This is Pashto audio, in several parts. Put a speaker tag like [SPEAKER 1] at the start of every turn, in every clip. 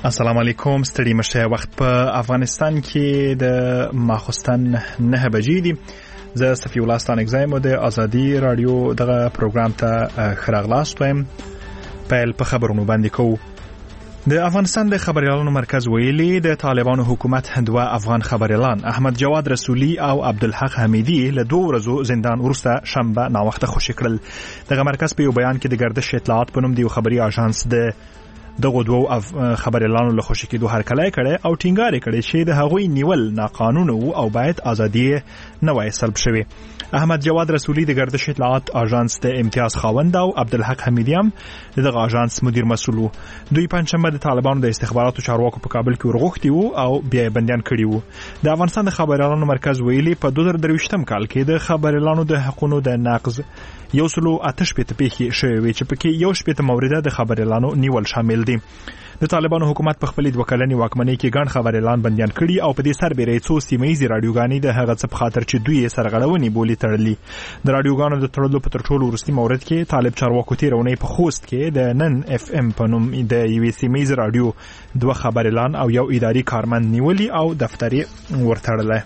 [SPEAKER 1] السلام علیکم. ستړي مشه. وخت په افغانستان کې د ماخوستن 9 بجې دي. زه صفی الله ستانګزایم د ازادي رادیو دغه پروګرام ته خراغلاست وایم. پیل په خبرونو باندې کوو. د افغانستان د خبريالانو مرکز ویلي د طالبانو حکومت دوه افغان خبريالان احمد جواد رسولي او عبدالحق حمیدي له 2 ورځو زندان وروسته شنبه ناوخته خوشي کړل. دغه مرکز په یو بیان کې د گردش اطلاعات په نوم د خبري اژانس د دغه دوه خبريالانو له خوشي کېدو هرکلی کړي او ټینګار کړي چې د هغوی نیول ناقانونه او باید ازادي نه وای سلب شوي. احمد جواد رسولي د گردش اطلاعات اژانس د امتیاز خاوند او عبدالحق حمیدي هم دغه اژانس مدیر مسؤل. دوی پنځشنبه د طالبانو د استخباراتو چارواکو په کابل کې ورغښتي وو او بیا بنديان کړي وو. د افغانستان د خبريالانو مرکز ویلي په 2023م کال کې د خبريالانو د حقوقو د نقض 108 پیښې شوې چې پکې 1 مورده د خبريالانو نیول شامل دي. د طالبانو حکومت په خپل 2 کلنې واکمنۍ کې ګڼ خبريالان بنديان کړي او په دې سربېره څو سیمایي رادیوګانې د هغه څه په خاطر چې دوی سرغړونې بولی تړلې. د رادیوګانو د تړلو په ترټولو وروستي مورد کې طالب چارواکو تیرونې په خوست کې د نن اف ام په نوم د یوې سیمایي رادیو 2 خبريالان او یو اداري کارمند نیولي او دفتري ورتړل.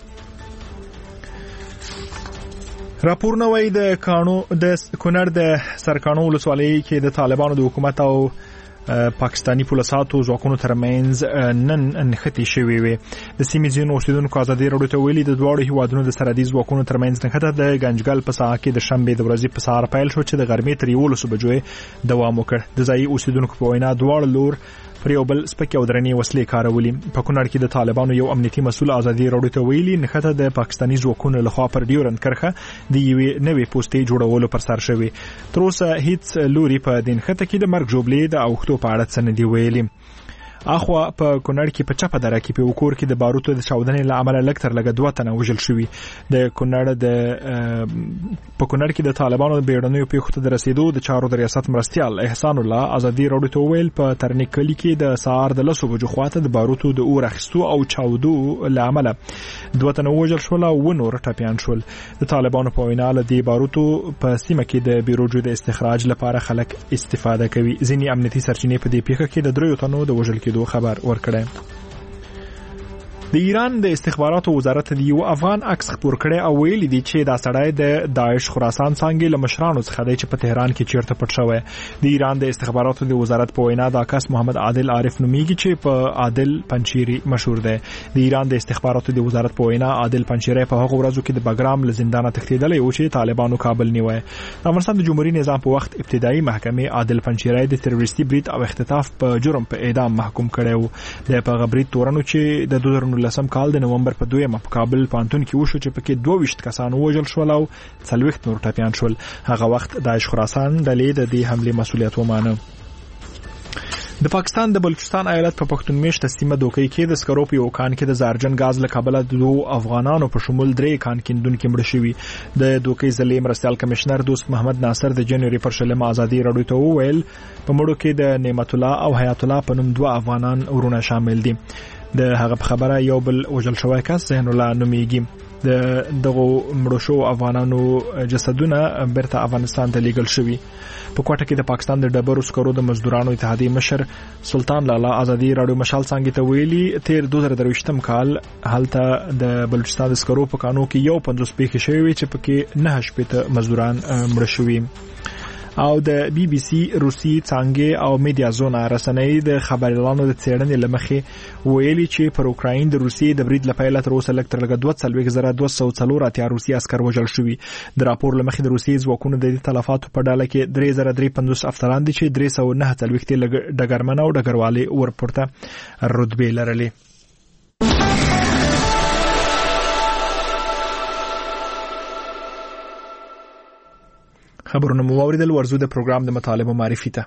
[SPEAKER 1] راپور نوې د کونړ د سرکانو ولسوالۍ کې د طالبانو د حکومت او پاکستانی پولیساتو ځواکونو ترمنځ نن نښتې شوې وي. د سیمې ځینو اوسیدونکو ازادي راډیو ته ویلي د دواړو هیوادونو د سرحدي ځواکونو ترمنځ نښته د ګنجګل په ساحه کې د شنبې د ورځې په سهار پیل شو چې د غرمې تر 11 بجو دوام وکړ. د ځایي اوسیدونکو په وینا دواړو لور پر یو بل سپکې او درنې وسلې کارولې. په کونړ کې د طالبانو یو امنیتي مسؤل ازادي راډیو ته ویلي نښته د پاکستانی ځواکونو لخوا پر ډیورند کرښه د یوې نوې پوسټې جوړولو پر سر شوی. تر اوسه هیڅ لوري په دې نښته کې د مرګ جوړلې د اوښتو په اړه څه نه دی ویلي. اخوا په کونړ کې په چپه دره کې په وکور کې د باروتو د چاودنې له امله لکتر لګ 2 تنه وژل شوي. د کونړ کې د طالبانو د بیړنیو پیښو ته رسیدو د چارو د ریاست مرستيال احسان الله ازادي راډیو ته ویل په ترنیک کلی کې د سهار د 10 بجو خواته د باروتو د اور اخیستو او چاودو له امله 2 تنه وژل شول او ونور ټپيان شول. د طالبانو په وینا له دې باروتو په سیمه کې د بیروجو د استخراج لپاره خلک استفاده کوي. ځینې امنیتي سرچینې په دې پیښه کې د 3 تنو د وژل دو خبر ورکړی. د ایران د استخباراتو وزارت د یو افغان عکس خپور کړي او ویلي دي چې دا سړی د داعش خراسان څنګه له مشرانو څخه دی چې په تهران کې چیرته پټ شوی. د ایران د استخباراتو د وزارت په وینا د عکس محمد عادل عارف نومیږي چې په عادل پنچيري مشهور دی. د ایران د استخباراتو د وزارت په وینا عادل پنچيري په هغه ورځو کې د بګرام له زندانه تښتیدلی او چې طالبانو کابل نیوي. د افغانستان د جمهوریت نظام په وخت ابتدایي محکمې عادل پنچيري د تروریستي برید او اختطاف په جرم په اعدام محکوم کړي وو. د په برید تورنو چې د 2019 کال د نومبر په 2 په کابل پانتون کې وشو چې پکې 22 کسان وژل شول او 40 نور ټپيان شول. هغه وخت داعش خراسان ډلې د دې حمله مسؤلیت ومانه. د پاکستان د بلوچستان ایالت په پښتون میشته سیمه دوکې کې د سکرو په یو کان کې د زارجن غاز له کابل د 2 افغانانو په شمول 3 کان کیندونکو مړ شوي. د دوکې ضلع مرستيال کمشنر دوست محمد ناصر د جنوري پر شلم ازادي راډیو ته وویل په مړو کې د نعمت الله او حیات الله په نوم 2 افغانان ورونه شامل دي. د هغه په خبره یو بل وژل شوی کس زین الله نومیږي. د دغه مړو شو افغانانو جسدونه بیرته افغانستان ته لیږل شوي. په کوټه کې د پاکستان د ډبرو سکرو د مزدورانو اتحادیې مشر سلطان لالا ازادي راډیو مشال څنګه ته ویلي تیر 2023م کال هلته د بلوچستان د سکرو په کانو کې یو 50 پیښې شوې چې پکې 9 مزدوران مړ شوي. او د بي بي سي روسي څنګه او میډیا زونا رسنۍ د خبريالانو د څېړنې لمخې ویلي چې پر اوکراین د روسي د برید لپاره تر اوسه لکتر لګ 2,240 روسي عسكر وژل شوي. د راپور لمخې د روسي ځواکونو د تلفاتو په ډله کې 3,350 افسران دي چې 349 ډګرمن او ډګروالي ورپورته رتبه لرلې. خبرونه مو اوریدل. ورزو د پروګرام د مطالبه معرفي ته.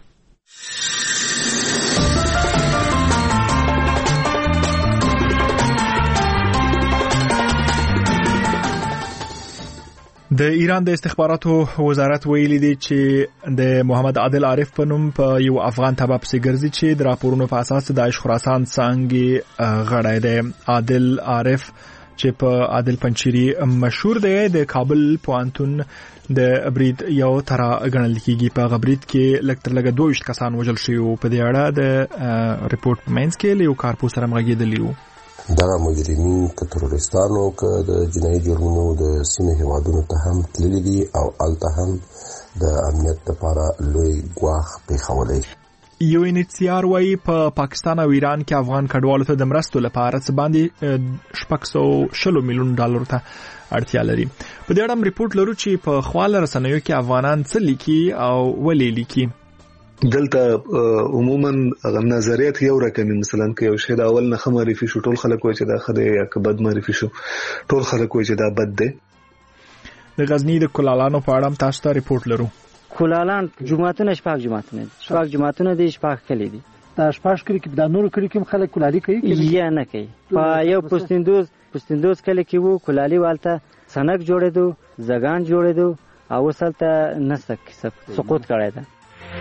[SPEAKER 1] د ایران د استخباراتو وزارت ویلي دی چې د محمد عادل عارف په نوم په یو افغان تبع پسې ګرځي چې د راپورونو په اساس د داعش خراسان څنګه غړی دی. عادل عارف چې په عادل پنچيري مشهور دی. د کابل پوهنتون د برید یو تر غنل کیږي. په غبرید کې لکتر لګ 22 کسان وژل شوي او په دې اړه د ریپورت مینس کې لیو کارپو سره مغږیدلی وو.
[SPEAKER 2] دا مجرمین که تروریستانو که د جنایي جرمونو د سیمې هیوادونو ته هم تللي دي او الته هم د امنیت لپاره لوی ګواښ پیښولی.
[SPEAKER 1] یو انیڅیار وایي په پاکستان او ایران کې افغان کډوالو ته د مرستو لپاره څه باندې 620 میلیون ډالر ته اړتیا لري. په دې اړه ریپورت لرو چې په خواله رسنیو کې افغانان څه لیکي او ولې لیکي.
[SPEAKER 3] دلته عموما نظریات یو رقمي، مثلا که یو شی د اول نه معرفي شو ټول خلک وایي چې دا خدای یا که بد معرفي شو ټول خلک وایي چې دا بد دی.
[SPEAKER 1] د غزنی د کلالانو په اړه تاسو ته ریپورت لرو.
[SPEAKER 4] کلالان جمعتونه شپږ جمعتونه دي شپږ کلی دي.
[SPEAKER 5] دا شپږ کلی کې د نورو کلی کې خلک کلالي کوي
[SPEAKER 4] یا نه کوي. په یو پوستندوز کلی کې وو کلالي والته سنک جوړېدو زګان جوړېدو او وسلته نسک سقوط کړی ده.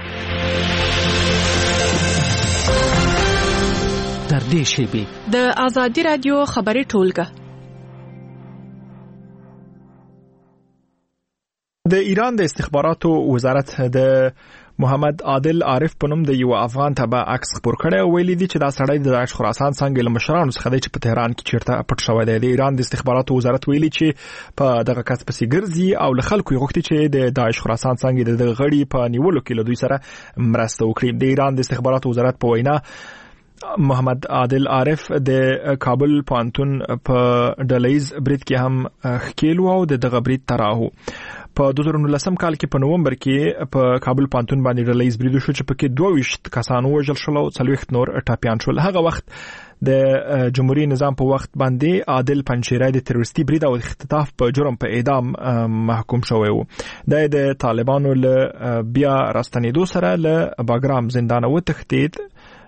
[SPEAKER 6] در دې شیبې
[SPEAKER 7] د آزادي رادیو خبري ټولګه.
[SPEAKER 1] د ایران د استخباراتو وزارت د محمد عادل عارف په نوم د یو افغان تبع عکس خبر کړی او ویلي دي چې دا سړی د داعش خراسان څنګه له مشرانو څخه دی چې په تهران کې چیرته پټ شوی دی. د ایران د استخباراتو وزارت ویلي چې په دغه کس پسې ګرځي او له خلکو یې غوښتي چې د داعش خراسان څنګه د غړي په نیولو کې له دوی سره مرسته وکړي. د ایران د استخباراتو وزارت په وینا محمد عادل عارف د کابل پوهنتون په ډلهیز برید کې هم ښکیل و او دغه برید تراهو. په 2019 کال کې په نومبر کې په کابل پوهنتون باندې ډلهیز برید شو چې پکې 22 کسان وژل شول او 40 نور ټاپیان شول. هغه وخت د جمهوریت نظام په وخت باندې عادل پنچيري د تروریستي برید او اختطاف په جرم په اعدام محکوم شوی و. د طالبانو له بیا راستنېدو سره له باګرام زندان وتښتید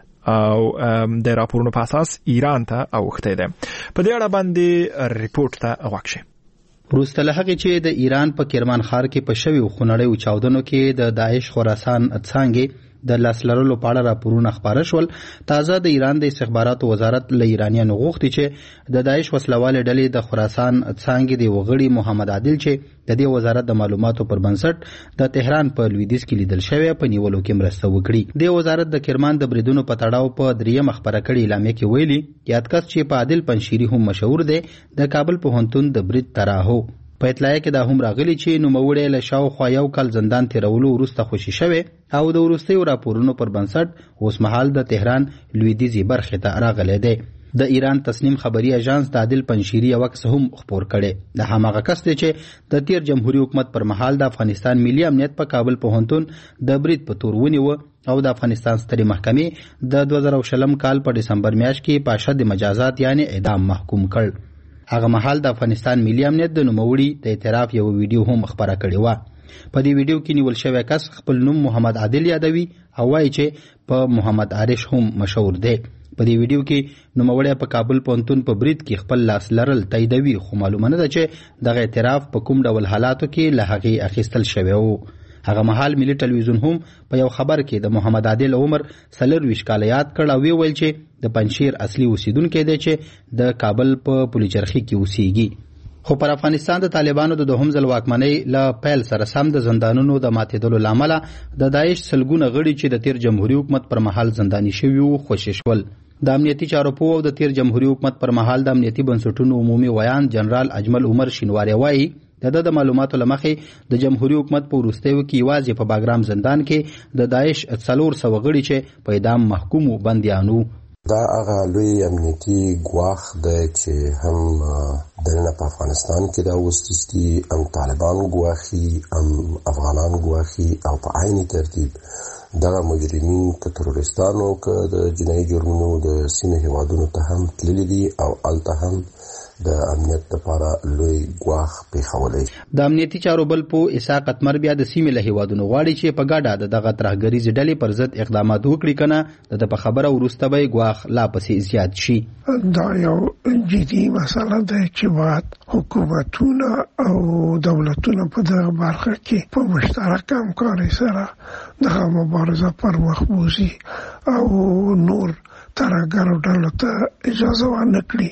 [SPEAKER 1] او د راپورونو په اساس ایران ته اوښتی دی. په دې اړه باندې ریپورت ته واکشه.
[SPEAKER 8] وروسته له هغې چې د ایران په کرمان ښار کې په شویو خونړیو چاودنو کې د داعش خراسان څانګې د لاس لرلو په اړه راپورونه خپاره شول. تازه د ایران د استخباراتو وزارت له ایرانیانو غوښتي چې د داعش وسلوالې ډلې د خراسان څانګې د وغړي محمد عادل چې د دې وزارت د معلوماتو پر بنسټ د تهران په لویدیځ کې لیدل شوی په نیولو کې مرسته وکړي. د وزارت د کرمان د بریدونو په تړاو په دریم خبره کړې اعلامیه کې ویلي یادکس چې په عادل پنشيري هم مشهور دی د کابل پوهنتون د برید تراهو. په اطلاع کې دا هم راغلی چې نوموړی له شاوخوا یو کال زندان تیرولو وروسته خوشي شوی او د وروستیو راپورونو پر بنسټ اوس مهال د تهران لویدیځي برخې ته راغلی دی. د ایران تسنیم خبري اژانس د عادل پنشيري یو عکس هم خپور کړي. د هماغه کس دی چې د تیر جمهوریت حکومت پر مهال د افغانستان ملي امنیت په کابل پوهنتون د برید په تور ونیو او د افغانستان سترې محکمې د 2020 کال په دسمبر میاشت کې په شد مجازات یعنی اعدام محکوم کړ. هغه مهال د افغانستان ملي امنیت د نوموړي د اعتراف یو ویډیو هم خبره کړې و. په دې ویډیو کې نیول شوی کس خپل نوم محمد عادل یادوي او وایي چې په محمد عارش هم مشهور دی. په دې ویډیو کې نوموړی په کابل پوهنتون په برید کې خپل لاس لرل تاییدوي خو معلومه نه ده چې دغه اعتراف په کوم ډول حالاتو کې له هغې اخیستل شوی و. هغه مهال ملي ټلویزیون هم په یو خبر کې د محمد عادل عمر 24 کاله یاد کړ او ویل چې د پنشیر اصلي اوسیدونکی دی چې د کابل په پولیچرخي کې اوسیږي. خو پر افغانستان د طالبانو د دوهم ځل واکمنۍ له پیل سره سم د زندانونو د ماتېدلو له امله د داعش سلګونه غړي چې د تیر جمهوریت حکومت پر مهال زنداني شوي وو خوشي شول. د امنیتي چارو پوه او د تیر جمهوریت حکومت پر مهال د امنیتي بنسټونو عمومي ویان جنرال اجمل عمر شینواری وایي د معلوماتو لمخې د جمهوریت حکومت په وروستیو کې یوازې په باګرام زندان کې د داعش 400 غړي چې په اعدام محکوم بندیانو.
[SPEAKER 2] دا هغه لوی امنیتي ګواښ دی چې هم دننه په افغانستان کې دا وستیستي هم طالبان ګواښي هم افغانان ګواښي او په عین ترتیب دغه مجرمین که تروریستانو که د جنایي جرمونو د سیمې هیوادونو ته هم تللي دي او الته هم د امنیت لپاره لوی ګواښ پیښولی.
[SPEAKER 8] د امنیتي چارو بل پوه اسحاق اتمر بیا د سیمې له هیوادونو غواړي چې په ګډه د دغه ترهګریزې ډلې پر ضد اقدامات وکړي کنه د په خبره وروسته به ګواښ لا پسې زیات شي.
[SPEAKER 9] دا یو جدي مسله ده چې باید حکومتونه او دولتونه په دغه برخه کې په مشترک همکارۍ سره دغه مبارزه پر مخ بوځي او نور ترهګرو ډلو ته اجازه ورنکړي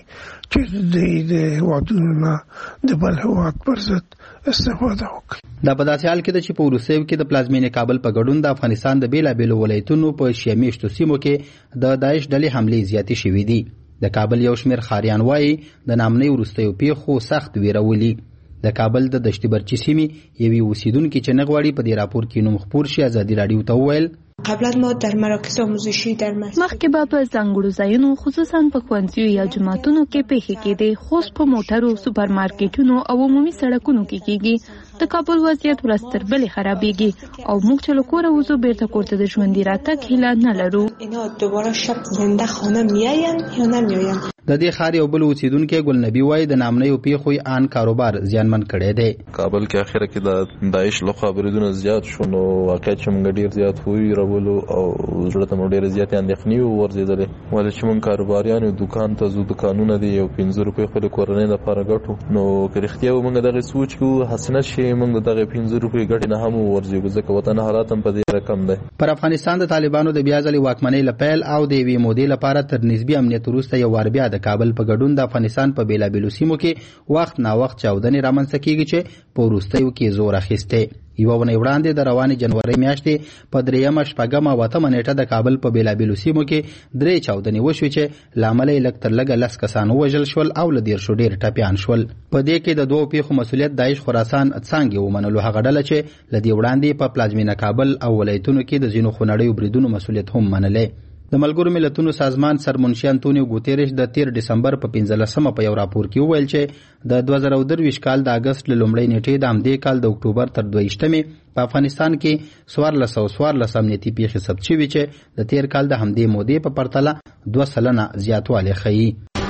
[SPEAKER 9] چې د هیوادونو نه د بل هیواد پر ضد استفاده وکړي.
[SPEAKER 8] دا په داسې حال کې ده چې په وروستیو کې د پلازمینې کابل په ګډون د افغانستان د بیلابیلو ولایتونو په شیعه میشتو سیمو کې د داعش ډلې حملې زیاتې شوې دي. د کابل یو شمېر ښاریان وایي د نامنۍ وروستیو پیښو سخت ویرولي. د کابل د دشتي برچي سیمې یوې اوسیدونکي چې نه غواړي په دې راپور کې نوم خپور شي ازادي راډیو ته وویل
[SPEAKER 6] قبلا ما در مراکز آموزشی در
[SPEAKER 10] مخکې به په ځانګړو ځایونو خصوصا په ښوونځیو یا جوماتونو کې پیښې کېدې، خو په موټرو، سوپرمارکیټونو او عمومي سړکونو کې کېږي. د کابل وضعیت ورځ تر بلې خرابېږي او موږ چې له کوره وځو بیرته کور ته د ژوندي راتګ هیله نه لرو.
[SPEAKER 6] اینا دوباره شب زنده خانه میاین یا نمیاین.
[SPEAKER 8] د دې ښار یو بل اوسیدونکی ګلنبي وایي د نامنیو پیښو ان کاروبار زیانمن کړی دی.
[SPEAKER 11] کابل کې اخره کې د داعش لخوا بریدونه زیات شو، نو واقعیت چې موږ ډیر زیات ویرولو او زړه ته مو ډیر زیات اندېښنې ورزېدلې. ولې چې موږ کاروباریان دکان ته ځو، دکانونه دي یو 15 روپۍ خپل کورنۍ لپاره ګټو، نو که رښتیا موږ دغه سوچ کوو حسنه شي موږ دغه 15 روپۍ ګټې نه هم ورځو، ځکه وطن حالات هم په دې رقم دی.
[SPEAKER 8] پر افغانستان د طالبانو د بیا ځلې واکمنۍ لپیل او د یوې مودې لپاره تر نسبي امنیت وروسته یو وار بیا د کابل په ګډون د افغانستان په بیلابیلو سیمو کې وخت نا وخت چاودنې رامنځته کیږي چې په وروستیو کې زور اخیستی. یوه ونې وړاندې د روانې جنورۍ میاشتې په 3 شپږم او 8 نیټه د کابل په بیلابیلو سیمو کې 3 چاودنې وشوې چې له امله یې لږ تر لږه 10 کسان ووژل شول او له 10 ډېر ټپیان شول. په دې کې د 2 پیښو مسؤلیت داعش خراسان څانګې ومنلو، هغه ډله چې له دې وړاندې په پلازمینه کابل او ولایتونو کې د ځینو خونړیو بریدونو مسؤلیت هم منلی. د ملګرو ملتونو سازمان سرمنشي انتونیو ګوتیرش د 13 ډسمبر په 15مه په یو راپور کې وویل چې د 2023 کال د اگست له لومړۍ نیټې د همدې کال د اکتوبر تر 22مې په افغانستان کې 1414 امنیتي پیښې ثبت شوي چې د تیر کال د همدې مودې په پرتله 2% زیاتوالی ښیي.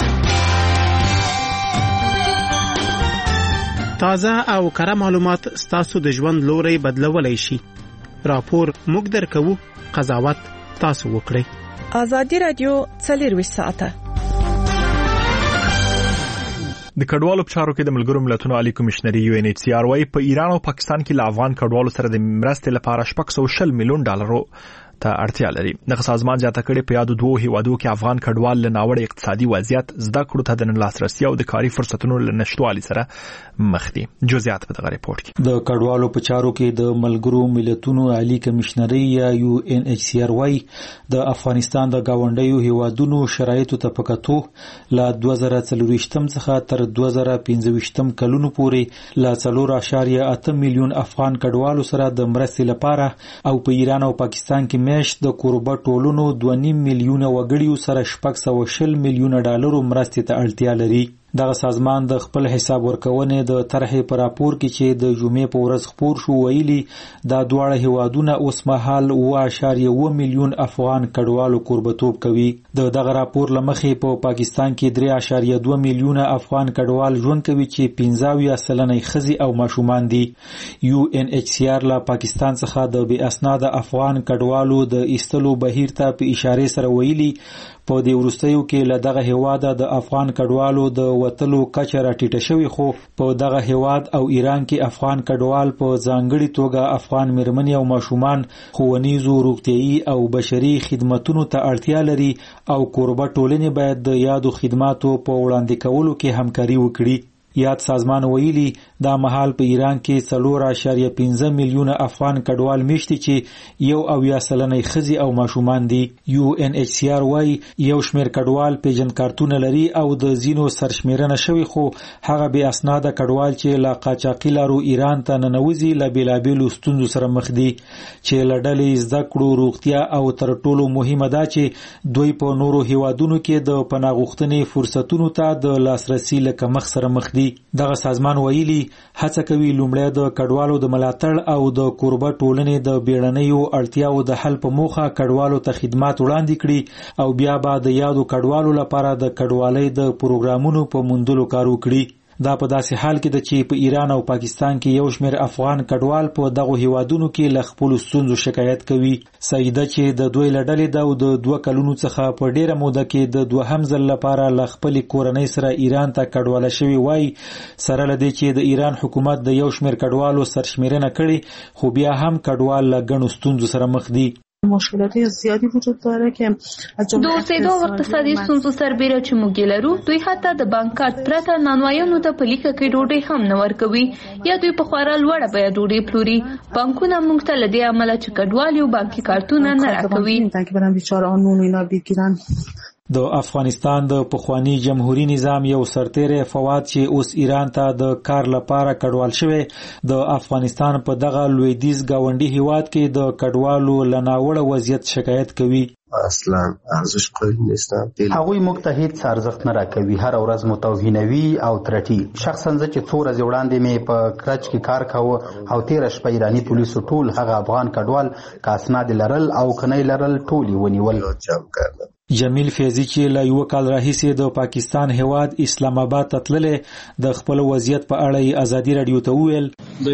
[SPEAKER 12] تازه او کره معلومات ستاسو د ژوند لوري بدلولای شي. راپور موږ درکوو، قضاوت تاسو وکړئ.
[SPEAKER 7] آزادی رادیو 24 ساعته.
[SPEAKER 1] د کډوالو په چارو کې د ملګرو ملتونو عالی کمشنري UNHCR وايي په ایران او پاکستان کې له افغان کډوالو سره د مرستې لپاره $620 میلیون ته اړتیا لري. دغه سازمان زیاته کړي په یادو 2 هیوادو کې افغان کډوال له ناوړه اقتصادي وضعیت، زده کړو ته د لاسرسي او د کاري فرصتونو له نشټوالي سره مخ دي. جزئیات په دغه ریپورت کې.
[SPEAKER 13] د کډوالو په چارو کې د ملګرو ملتونو عالی کمشنري یا UNHCR وايي د افغانستان د گاونډیو هیوادونو شرایطو ته پکاتو له 2024 څخه تر 2025 کلونو پورې له 4.8 میلیون افغان کډوالو سره د مرستې لپاره او په ایران او پاکستان کې میاشت د کوربه ټولونو 2.5 میلیونه وګړیو سره $620 میلیونه مرستې ته اړتیا لري. دغه سازمان د خپل حساب ورکونې د طرحې پر راپور کې چې د جمعې په ورځ خپور شو ویلي دا دواړه هیوادونه اوس مهال 1.1 میلیون افغان کډوالو کوربتوب کوي. دغه راپور لمخې په پاکستان کې 3.2 میلیونه افغان کډوال ژوند کوي چې 15% ښځې او ماشومان دي. UNHCR له پاکستان څخه د بې اسناد افغان کډوالو د ایستلو بهیر ته په اشاره سره ویلي په دې وروستیو کې له دغه هیواده د افغان کډوالو د وتلو کچه راټیټه شوې، خو په دغه هیواد او ایران کې افغان کډوال په ځانګړي توګه افغان مېرمنې او ماشومان ښوونیزو، روغتیایي او بشري خدماتونو ته اړتیا لري او کوربه ټولنې باید د یادو خدماتو په وړاندې کولو کې همکاري وکړي. یاد سازمان ویلي دا مهال په ایران کې 4.15 میلیونه افغان کډوال میشتي چې 1.8% ښځې او ماشومان دي. UNHCR وايي یو شمېر کډوال پیژند کارتونه لري او د ځینو سرشمیرنه شوی، خو هغه بې اسناده کډوال چې له قاچاقي لارو ایران ته ننوځي له بېلابېلو ستونزو سره مخ دي چې له ډلې زده کړو، روغتیا او تر ټولو مهمه ده چې دوی په نورو هیوادونو کې د پناه غوښتنې فرصتونو ته د لاسرسي له کمښت سره مخ دي. دغه سازمان ویلي هڅه کوي لومړی د کډوالو د ملاتړ او د کوربه ټولنې د بیړنیو اړتیاو د حل په موخه کډوالو ته خدمات وړاندې کړي او بیا به د یادو کډوالو لپاره د کډوالۍ د پروګرامونو په موندلو کار وکړي. دا په داسې حال کې ده چې په ایران او پاکستان کې یو شمېر افغان کډوال په دغو هیوادونو کې له خپلو ستونزو شکایت کوي. سعیده چې د دوی له ډلې ده او د 2 کلونو څخه په ډیره موده کې د 2م ځل لپاره له خپلې کورنۍ سره ایران ته کډواله شوي وایي سره له دې چې د ایران حکومت د یو شمېر کډوالو سرشمیرنه کړې، خو بیا هم کډوال له ګڼو ستونزو سره مخ دي.
[SPEAKER 6] مشکلات زیادی وجود داره که از
[SPEAKER 10] جمله د اوسېدو او اقتصادي ستونزو سربېره چې موږ لرو، دوی حتی د بانک کارت پرته نانوایانو ته په لیکه کې ډوډۍ هم نه ورکوي یا دوی په خورا لوړه بیه ډوډۍ پلوري. بانکونه موږ ته له دې امله چې کډوال یو بانکي کارتونه نه راکوي.
[SPEAKER 13] د افغانستان د پخوانی جمهوریت نظام یو سرتیری فواد چې اوس ایران ته د کار لپاره کډوال شوی، د افغانستان په دغه لویدیځ گاونډي هیواد کې د کډوالو لناوړه وضعیت شکایت کوي.
[SPEAKER 2] اصلا ارزش قائل نیستم.
[SPEAKER 8] هغوی موږ ته هیڅ ارزښت نه راکوي، هر ورځ متوهینوي او ترټي. شخصا زه چې 4 ورځې وړاندې مې په کرچ کې کار کاوه او 13 شپه ایرانی پولیسو ټول هغه افغان کډوال کاسناد لرل او کني لرل ټول ونیول.
[SPEAKER 13] جمیل فیضی چې له یو کال راهیسې د پاکستان هیواد اسلام آباد ته تللی، د خپل وضعیت په اړه یې ازادي رادیو ته وویل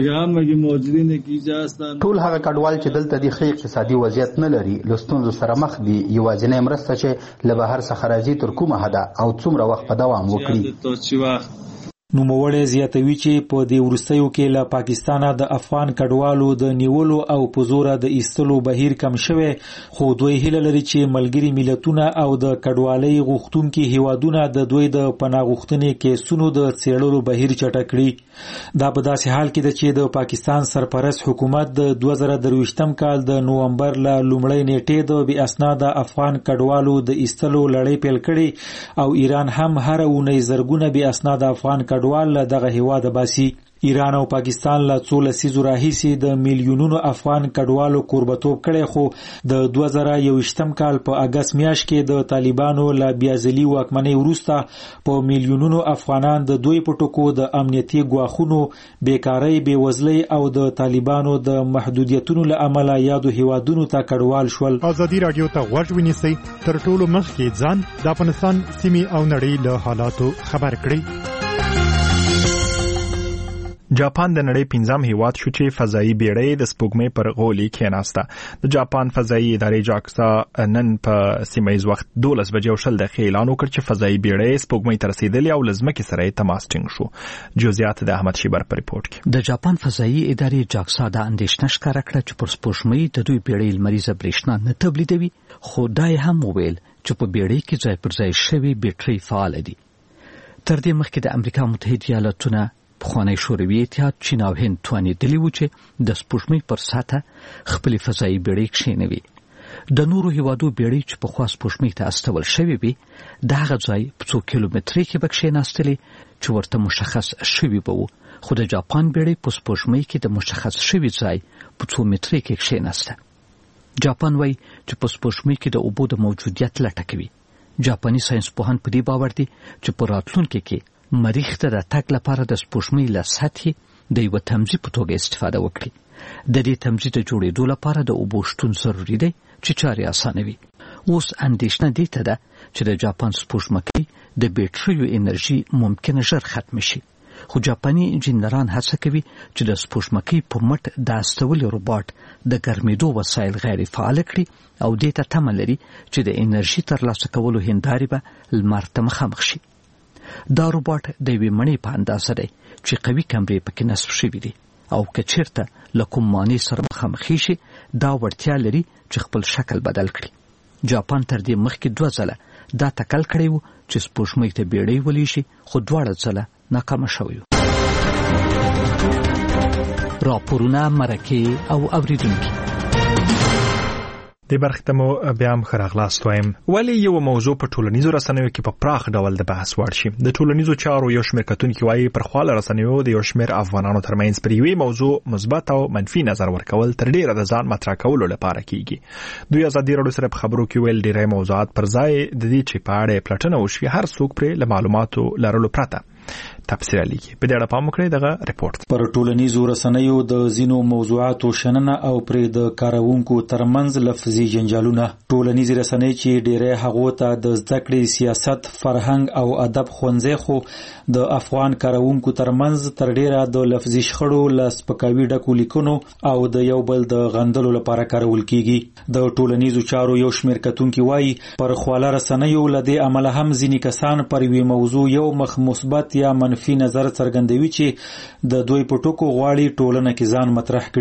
[SPEAKER 8] ټول هغه کډوال چې دلته د ښه اقتصادي وضعیت نه لري له ستونزو سره مخ دي. یوازینۍ مرسته چې له بهر څخه راځي تر کومه حده او څومره وخت په دوام وکړي.
[SPEAKER 13] نوموړی زیاتوي چې په دې وروستیو کې له پاکستانه د افغان کډوالو د نیولو او په زوره د ایستلو بهیر کم شوی، خو دوی هیله لري چې ملګري ملتونه او د کډوالۍ غوښتونکي هیوادونه د دوی د پناه غوښتنې کیسونو د څېړلو بهیر چټک کړي. دا په داسې حال کې ده چې د پاکستان سرپرست حکومت د 2023م کال د نومبر له لومړۍ نیټې د بې اسناده افغان کډوالو د ایستلو لړۍ پیل کړي او ایران هم هر اونۍ زرګونه بې اسناده افغان کډوال له دغه هیواده باسي. ایران او پاکستان له څو لسیزو راهیسې د میلیونونو افغان کډوالو کوربتوب کړی، خو د 2021م کال په اګست میاشت کې د طالبانو له بیازلي واکمنۍ وروسته په میلیونونو افغانان د دوی په ټکو د امنیتي ګواښونو، بیکارۍ، بېوزلۍ او د طالبانو د محدودیتونو له امله یادو هیوادونو ته کډوال شول.
[SPEAKER 1] ازادي رادیو ته غوږ ونیسئ، تر ټولو مخکې ځان د افغانستان سیمې او نړۍ له حالاتو خبر کړئ. جاپان د نړۍ 5م هیواد شو چې فضایي بیړۍ د سپوږمۍ پر غولي کېناسته. د جاپان فضایي ادارې جاکسا نن په سیمایي وخت 12 بجې او 0 دقیقې اعلان وکړ چې فضایي بیړۍ سپوږمۍ ته رسیدلې او لزمکې سره تماس ټینګ شو. جزئیات د احمد شیبر په ریپورت کې.
[SPEAKER 14] د جاپان فضایي ادارې جاکسا د اندېښنه ښکاره کړه چې پر سپوږمۍ د دوی بیړۍ لمریزه برېښنا نه تولیدوي، خو دا هم وویل چې په بیړۍ کې ځای پر ځای شوي بیټرۍ فعال دي. تر دې مخکې د امریکا متحده ایالاتونو، پخوانی شوروي اتحاد، چین او هند توانېدلي و چې د سپوږمۍ پر ساته خپلې فضایي بیړۍ کښېنوي. د نورو هیوادو بیړۍ چې پخوا سپوږمۍ ته استول شوې وي، د هغه ځای په 2 کیلومترۍ کې به کښېناستلې چې ورته مشخص شوي به و، خو د جاپان بیړۍ په سپوږمۍ کې د مشخص شوي ځای په 2 مترۍ کې کښېناسته. جاپان وایي چې په سپوږمۍ کې د اوبو د موجودیت لټه کوي. جاپاني ساينسپوهان په دې باور دي چې په راتلونکي کې مریخ ته د تګ لپاره د سپوږمۍ له سطحې د یو تمځي په توګه استفاده وکړي. د دې تمځي د جوړېدو لپاره د اوبو شتون ضروري دی چې چارې اسانوي. اوس اندېښنه دې ته ده چې د جاپان سپوږمکۍ د بیټریو انرژي ممکنه ژر ختم شي، خو جاپاني انجینران هڅه کوي چې د سپوږمکۍ په مټ د استولي روباټ د ګرمېدو وسایل غیر فعال کړي او دې ته تمه لري چې د انرژي ترلاسه کولو هندارې به لمر ته مخامخ شي. دا روباټ د یوې مڼې په اندازه دی چې قوي کمرې پکې نصب شوي دي او که چیرته له کوم مانع سره مخامخ شي، دا وړتیا لري چې خپل شکل بدل کړي. جاپان تر دې مخکې 2 ځله دا تکل کړی و چې سپوږمۍ ته بیړۍ ولیږي، خو 2 ځله ناکامه شوی و. راپورونه، مرکې او اوریدونکي
[SPEAKER 1] د برختمو بیا هم خراغلاست وایم. ولی یو موضوع په ټولنیزو رسنیو کې په پراخ ډول د بحث وړ شي. د ټولنیزو چارو یو شمېر کتونکي وایي پر خواله رسنیو د یو شمېر افغانانو ترمنځ پر یوې موضوع مثبت او منفي نظر ورکول تر ډیره د ځان مطرح کولو لپاره کیږي. دوی ازادي رادیو سره په خبرو کې ویل ډیری موضوعات پر ځای د دې چې په اړه پلټنه وشي هر څوک پر معلوماتو لرلو پرته تفسیر لیکي. په دې اړه پام وکړئ دغه ریپورت.
[SPEAKER 13] پر ټولنیزو رسنیو د زینو موضوعاتو شننه او پر د کارونکو ترمنځ لفظي جنجالونه. ټولنیزې رسنۍ چې ډېری هغو ته د زده کړې، سیاست، فرهنګ او ادب ښوونځی، خو د افغان کارونکو ترمنځ تر ډیره د لفظي شخړو، لاسپکاوي ډکو لیکنو او د یو بل د غندلو لپاره کارول کیږي. د ټولنیزو چارو یو شمېر کتونکي وایي پر خواله رسنیو له دې امله هم ځینې کسان پر یوې موضوع یو مخ مثبت یا منفي نظر څرګندوي چې د دوی په ټکو غواړي ټولنه کې ځان مطرح کړي.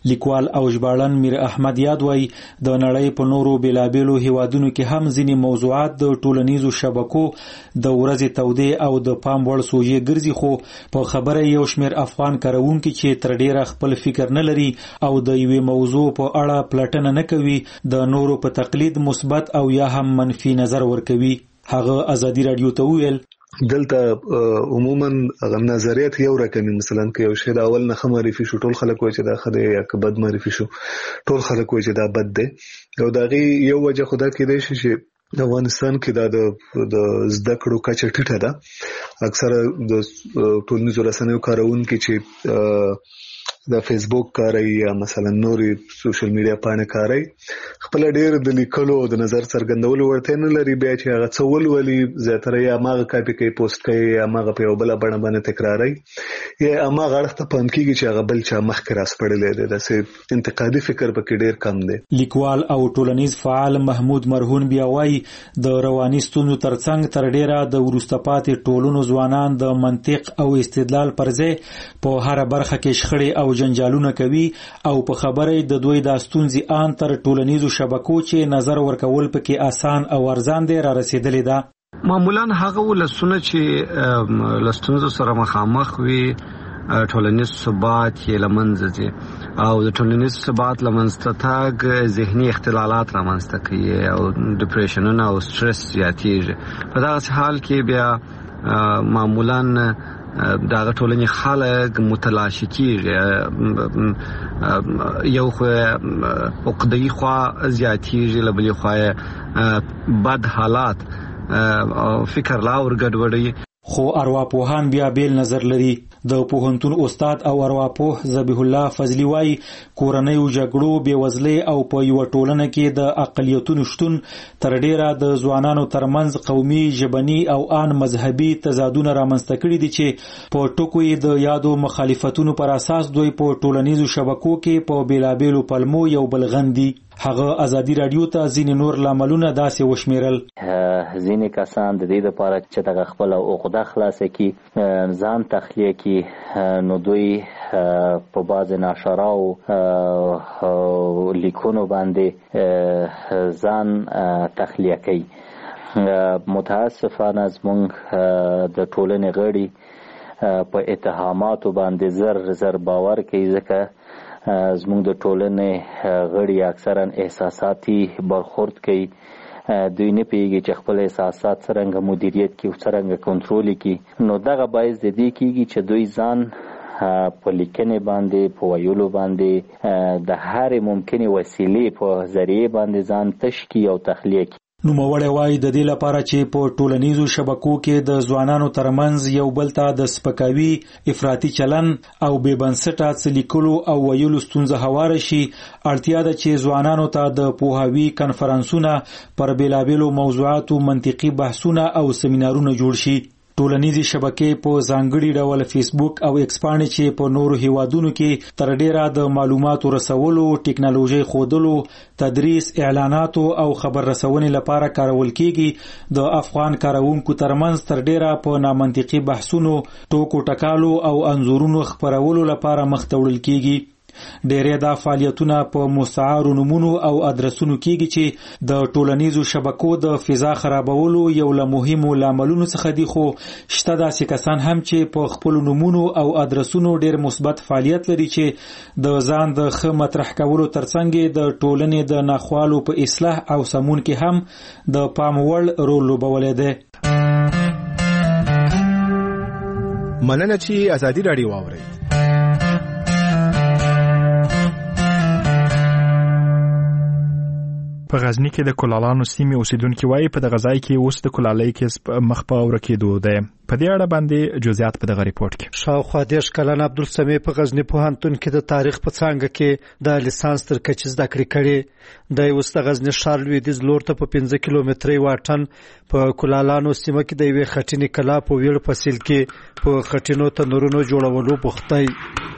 [SPEAKER 13] لیکوال او ژباړن میر احمد یاد وای د نړۍ په نورو بیلابیلو هیوادونو کې هم ځینې موضوعات د ټولنیزو شبکو د ورځې تودې او د پام وړ سوژې ګرځي، خو په خبره یو شمېر افغان کاروونکي چې تر ډیره خپل فکر نه لري او د یوې موضوع په اړه پلټنه نه کوي د نورو په تقلید مثبت او یا هم منفي نظر ورکوي. هغه ازادي رادیو ته ویل
[SPEAKER 3] دلته عموما نظریات یو رقمي، مثلا که یو شی د اول نه معرفي شو ټول خلک وایي چې دا ښه دی، یا که بد معرفي شو ټول خلک وایي چې دا بد دی. او د هغې یو وجه خو دا کیدای شي چې د افغانستان کې دا د زده کړو کچه ټیټه ده. اکثره د ټولنیزو رسنیو کاروونکي چې د فیسبوک کاروي یا مثلا نورې سوشل میډیا پاڼې کاروي، خپل ډېر د لیکلو او د نظر څرګندولو وړتیا نه لري، بیا چې هغه څه ولولي زیاتره یا هماغه کاپي کوي، پوسټ کوي، یا هماغه په یو بله بڼه باندې تکراروي، یا هماغه اړخ ته پام کېږي چې هغه بل چا مخکې راسپړلی دی. داسې انتقادي فکر پکې ډېر کم دی.
[SPEAKER 13] لیکوال او ټولنیز فعال محمود مرهون بیا وایي د رواني ستونزو ترڅنګ تر ډیره د وروسته پاتې ټولنو ځوانان د منطق او استدلال پر ځای په هره برخه کې شخړې او جنجالونه کوي، او په خبره د دوی د ستونزې ان تر ټولنیزو شبکو چې نظر ورکول پکې آسان او ارزان دی را رسیدلې ده.
[SPEAKER 15] معمولا هغه ولسونه چې لستونزو سره مخامخ وي ټولنیز ثبات یې لمنځه ځي، او د ټولنیز ثبات لمنځته تګ ذهني اختلالات رامنځته کوي او ډپریشنونه او سټرس زیاتېږي. په دغسې حال کې بیا معمولا دغه ټولنې خلک متلاشي کېږي، یو خو عقده‌يي خوا زیاتېږي، له بلې خوا بد حالات فکر لا ورګډوډوي.
[SPEAKER 13] خو ارواپوهان بیا بیل نظر لري. د پوهنتون استاد او ارواپوه ذبیح الله فضلی وایي کورنیو جګړو، بېوزلۍ او په یوه ټولنه کې د اقلیتونو شتون تر ډیره د ځوانانو ترمنځ قومي، ژبني او ان مذهبي تضادونه رامنځته کړي دي چې په ټکو یې د یادو مخالفتونو پر اساس دوی په ټولنیزو شبکو کې په بیلابیلو پلمو یو بل غندي. هغه ازادي رادیو ته ځینې نور لاملونه داسې وشمیرل.
[SPEAKER 16] ځینې کسان د دې لپاره چې دغه خپل عقده خلاصه کی ځان تخلیه کی، نو دوی په بعض ناشراو لیکونو باندې ځان تخلیه کوي. متاسفانه زموږ د ټولنې غړي په اتهاماتو باندې زر باور کوي، ځکه زموږ د ټولنې غړي اکثرا احساساتي برخورد کوي. دوی نه پیږي چې خپل احساسات څرنګه مدیریت کړي او څرنګه کنټرول کړي. نو دغه باعث د دې کېږي چې دوی ځان په لیکنې باندې، په ویلو باندې، د هرې ممکنې وسیلې په ذریعه باندې ځان تش کړي او تخلیه کړي.
[SPEAKER 13] نوموړی وایي د دې لپاره چې په ټولنیزو شبکو کې د ځوانانو ترمنځ یو بل ته د سپکاوي، افراطي چلن او بې بنسټه څه لیکلو او ویلو ستونزه هواره شي، اړتیا ده چې ځوانانو ته د پوهاوي کنفرانسونه پر بیلابیلو موضوعاتو منطقي بحثونه او سیمینارونه جوړ شي. ټولنیزې شبکې په ځانګړي ډول فیسبوک او ایکس پاڼې چې په نورو هیوادونو کې تر ډیره د معلوماتو رسولو، ټکنالوژي ښودلو، تدریس، اعلاناتو او خبر رسونې لپاره کارول کېږي، د افغان کاروونکو ترمنځ تر ډیره په نامنطقي بحثونو، ټوکو ټکالو او انځورونو خپرولو لپاره مخ ته وړل کېږي. ډېری دا فعالیتونه په مستعارو نومونو او ادرسونو کېږي چې د ټولنیزو شبکو د فضا خرابولو یو له مهمو لاملونو څخه دي، خو شته داسې کسان هم چې په خپلو نومونو او ادرسونو ډېر مثبت فعالیت لري چې د ځان د ښه مطرح کولو ترڅنګ د ټولنې د ناخوالو په اصلاح او سمون کې هم د پام وړ رول لوبولی دی.
[SPEAKER 1] مننه چې ازادي رادیو واورئ. په غزنی کې د کلالانو سیمې اوسیدونکو وایي په دغه ځای کې اوس د کلالۍ کې مخ په ورکېدو دی. په دې اړه باندې جزئیات په دغه ریپورت کې.
[SPEAKER 5] شاوخوا 10 کلن عبدالسمیع په غزنی پوهنتون کې د تاریخ په څانګه کې د لیسانس تر کچې زده کړې کړې. د اوس د غزنی ښار لویدیځ لور ته په 15 کیلومترۍ واټن په کلالانو سیمه کې د یوې خټینې کلا په ویړ فصیل کې په خټینو تنورونو جوړولو بوختی.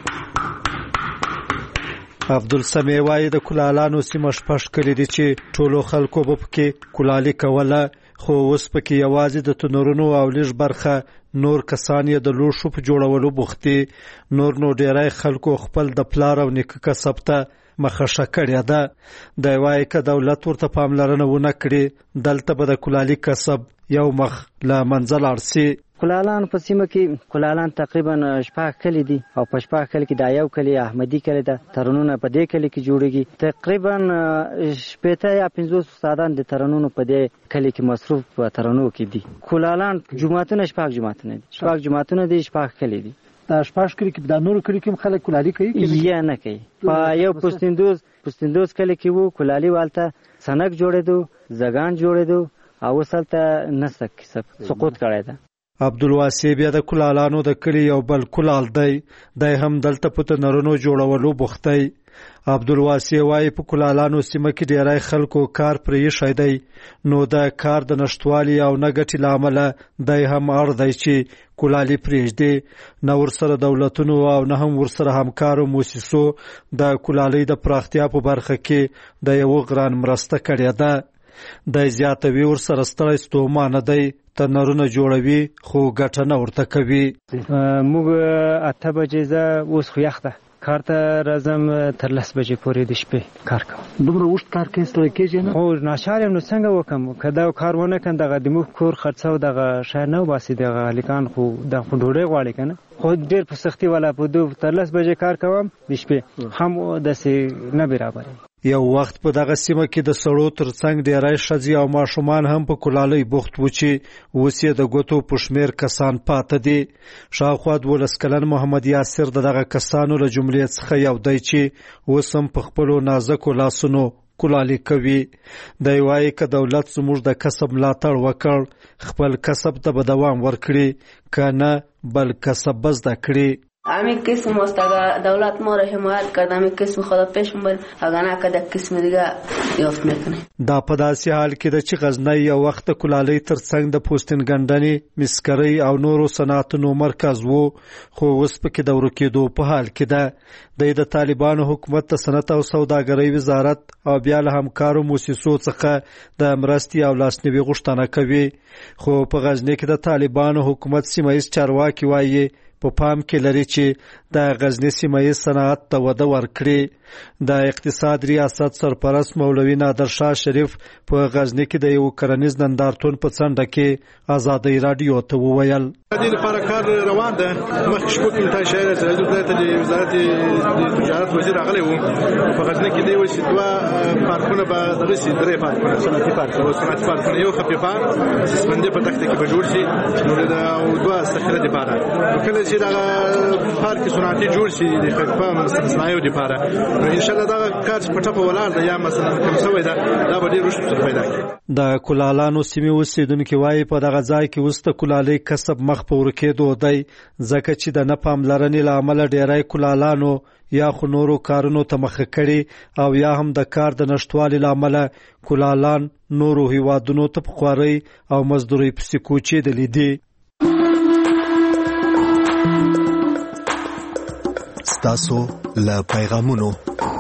[SPEAKER 5] عبدالسمیع وایي د کلالانو سیمه شپږ کلي دي چې ټولو خلکو به پکې کلالي کوله، خو اوس پکې یوازې د تنورونو او لږ برخه نور کسان یې د لوښو په جوړولو بوخت دي. نور نو ډیری خلکو خپل د پلار او نیکه کسب ته مخه کړې ده. دی وایي که دولت ورته پاملرنه ونه کړي دلته به د کلالي کسب یو مخ له منځه لاړ سي.
[SPEAKER 4] کلالان په سیمه کې کلالان تقریبا 6 کلی دي او په 6 کلی کې دا یو کلی احمدي کلی ده. ترنونه په دې کلی کې جوړیږي. تقریبا 15 یا 15 استادان د ترنونو په دې کلی کې مصروف په ترنو کې دي. کلالان جمعتونه 6 جمعتونه دي. 6 جمعتونه دي 6 کلی دي.
[SPEAKER 5] دا 6 کلی کې د نورو کلی کې خلک کلالي کوي
[SPEAKER 4] یا نه کوي. په یو پوستندوز کلی کې وو کلالي والته سنک جوړېدو زګان جوړېدو او وسلته نسک کسب سقوط کړی ده.
[SPEAKER 5] عبدالواسع بیا د کلالانو د کلی یو بل کلال دی. دی هم دلته په تنرونو جوړولو بوخت دی. عبدالواسع وایي په کلالانو سیمه کې ډیری خلکو کار پرې ایښی دی. نو د کار د نشتوالي او نه ګټې له امله دی هم اړ دی چې کلالي پرېږدي. نه ورسره دولتونو او نه هم ورسره همکارو موسسو د کلالۍ د پراختیا په برخه کې د یو غران مرسته کړې ده. دی زیاتوي ورسره ستړی ستومانه دی. تنرونه جوړوي خو ګټه نه ورته کوي.
[SPEAKER 17] موږ 8 بجې زه اوس خو یخ ده کار ته راځم تر 10 بجې پورې د شپې کار کوم.
[SPEAKER 5] دومره وخت کار کوي ستړی کېږي نه؟
[SPEAKER 17] خو ناچار یم نو څنګه وکم که دا کار ونه کړم دغه د موږ کور خرڅو دغه شی نه وباسي دغه هلکان خو د ډوډۍ غواړي که نه. خو ډېر په سختي والا په تر 10 بجې کار کوم د شپې هم داسې نه برابرې.
[SPEAKER 5] یو وخت په دغه سیمه کې د سړو ترڅنګ ډیری ښځې او ماشومان هم په کلالۍ بوخت وو چې اوس یې د ګوتو په شمېر کسان پاته دي. شاوخوا 12 کلن محمد یاسر دغه کسانو له جملې څخه یو دی چې اوس هم په خپلو نازکو لاسونو کلالي کوي. دی وایي که دولت زموږ د کسب ملاتړ وکړ خپل کسب ته به دوام ورکړي که نه بل کسب به زده کړي.
[SPEAKER 18] همین قسم است اگر دولت ما را حمایت کرد همین قسم خدا پیش میبریم اگر نه که قسم دیگه یافت میکنیم.
[SPEAKER 5] دا په داسې حال کې ده چې غزنی یو وخت د کلالۍ ترڅنګ د پوستین ګنډنې مسکرۍ او نورو صنعتونو مرکز وو خو اوس پکې د ورکېدو په حال کې ده. د طالبانو حکومت د صنعت او سوداګرۍ وزارت او بیا له همکارو موسسو څخه د مرستې او لاسنیوي غوښتنه کوي. خو په غزنی کې د طالبانو حکومت سیمهییز چارواکي وایي په پام کې لري چې د غزنی سیمهییز صنعت ته وده ورکړي. د اقتصاد ریاست سرپرست مولوي نادر شاه شریف په غزنی کې د یو کرنیز نندارتون په څنډه کې ازادۍ رادیو ته وویل
[SPEAKER 19] د دې لپاره کار روان ده. مخکې شپږ کلونه شهر ته د وزارت تجارت وزیر راغلی و. په غزنی کې دی وایي چې 2 پارکونه به دغسې 3 پارکونه صنعتي پارکونه یو خفي پارک سسبندې په دښته کې به جوړ شي او 2 استخره دپاره کله چې دغه پارک صنعتي جوړ شي د خفه صنایعو دپاره ان شاء الله دا کار په ټپه ولاړ ده یا مثلا کوم څه ده دا به ډېر وشو پیدا کړي.
[SPEAKER 5] د کلالانو سیمې اوسیدونکي وایي په دغه ځای کې اوس د کلالۍ کسب مخ په ورکېدو دی ځکه چې د نه پاملرنې له امله ډیری کلالانو یا خو نورو کارونو ته مخه کړي او یا هم د کار د نشتوالي له امله کلالان نورو هیوادونو ته په خوارۍ او مزدورۍ پسې کوچېدلي دي.
[SPEAKER 20] ستاسو له پیغامونو.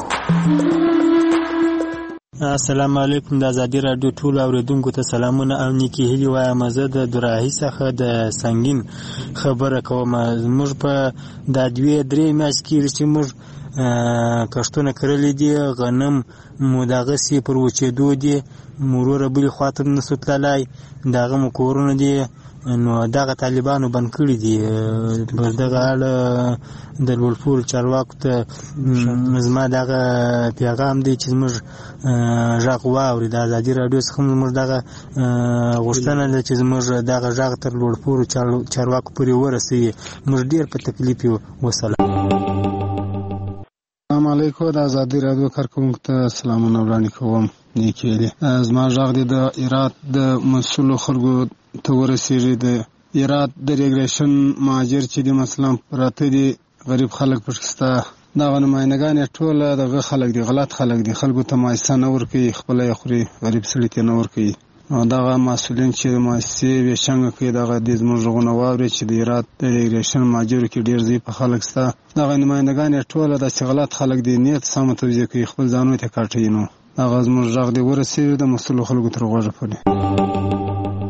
[SPEAKER 21] السلام علیکم. د ازادي رادیو ټول اوریدونکو ته سلامونه او نیکی هیلی وایم. زه د دراهي څخه د سنگین خبره کوم. موږ په د 2-3 میاشتې کې چې موږ کښتونه کرلي دي غنم مو دغسې پر وچېدو دي مروره بلې خواته نسو تللی دغه مو کورونه دي نو دغه طالبانو بند کړي دي. پر دغه اړه د لوړپوړو چارواکو ته زما دغه پیغام دی چې زموږ غږ واوري. د ازادي راډیو څخه زموږ دغه غوښتنه ده چې زموږ دغه غږ تر لوړپوړو چارواکو پورې ورسوي. موږ ډېر په تکلیف یو. وسلام.
[SPEAKER 22] السلام علیکم. د ازادي راډیو کارکونکو ته سلامونه وړاندې کوم. نیکی دی زما غږ دی د هرات د مسؤلو خلکو ته ورسېږي. د هرات د ریګریشن مهاجر چې دي مثلا پراته دي غریب خلک پکې شته دغه نماینګان یې ټوله دغه خلک دي غلط خلک دي خلکو ته مایسه نه ورکوي خپله یې خوري غریب سړي ته نه ورکوي. نو دغه مسؤلین چې د مؤسسې ویشنګه کوي دغه دې زموږ غږونه واوري چې د هرات د ریګریشن مهاجرو کې ډېر ضعیفه خلک شته دغه نماینګان یې ټوله داسې غلط خلک دي نیت سمه توضیح کوي خپل ځانونو ته کاټوي. نو هغه زموږ غږ دی ورسېږي د مسؤلو خلکو تر غوږه پورې.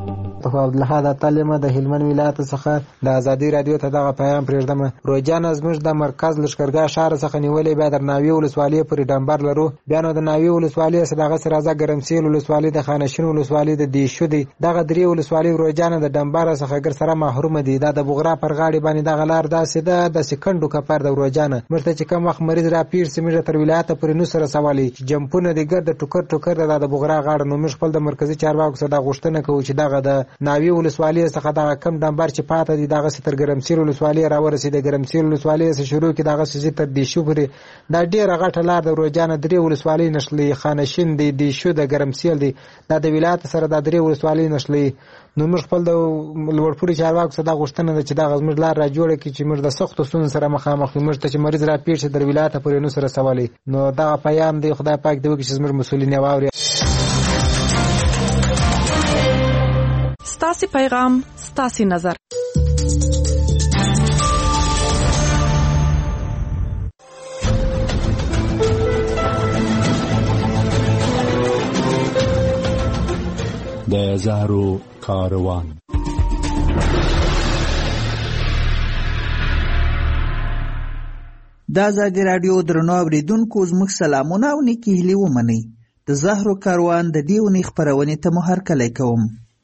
[SPEAKER 9] مصطفی عبدالله د تعلیم د هلمند ولایت څخه د ازادي رادیو ته دغه پیغام پرېږدم. روجان زموږ د مرکز لشکرګاه شهر څخه نیولې بیا در ناوی ولسوالۍ پورې ډمبر لرو. بیا نو د ناوی ولسوالۍ څخه دغه راځه ګرمسیل ولسوالۍ د خانشین ولسوالۍ د دیشو دی. دغه درې ولسوالۍ روجان د ډمبر څخه ګر سره محروم دي. دا د بغرا پر غاړې باندې دغه لار داسې ده د سکندو کپر د روجان مرته چې کوم وخت مریض را پیر سیمه تر ولایت پورې نو سره سوالي جمپونه د ګرد ټوکر د بغرا غاړه نو مش خپل د مرکزی چارواکو سره د غوښتنه کوي چې دغه د ناوی ولسوالۍ څخه دغه کم ډمبر چې پاتې دي دغه ستر ګرمسیل ولسوالۍ را ورسېد. ګرمسیل ولسوالۍ څخه شروع کی دغه سزي تر دیشو پورې دا ډیره غټه لار د روجان درې ولسوالۍ نشلې خانشین دی دیشو د ګرمسیل دی د ولایت سره د درې ولسوالۍ نشلې. نو موږ خپل د لوړپوړي چارواکو سره د غوښتنه ده چې دغه زموږ لار را جوړه کړي چې موږ د سختو ستونزو سره مخامخ یو. موږ ته چې مریض را پیښ شي د ولایت پورې نو سره سوالي نو دغه پیغام دی خدای پاک دی وکړي چې زموږ مسؤلین یې واوري.
[SPEAKER 7] ستاسو پیغام ستاسو نظر.
[SPEAKER 11] د زهرو کاروان.
[SPEAKER 23] د ازادي رادیو درنو اوریدونکو زموږ سلامونه او نیکی هیلې ومنئ. د زهرو کاروان د دې اونۍ خپرونې ته مو هرکلی کوم.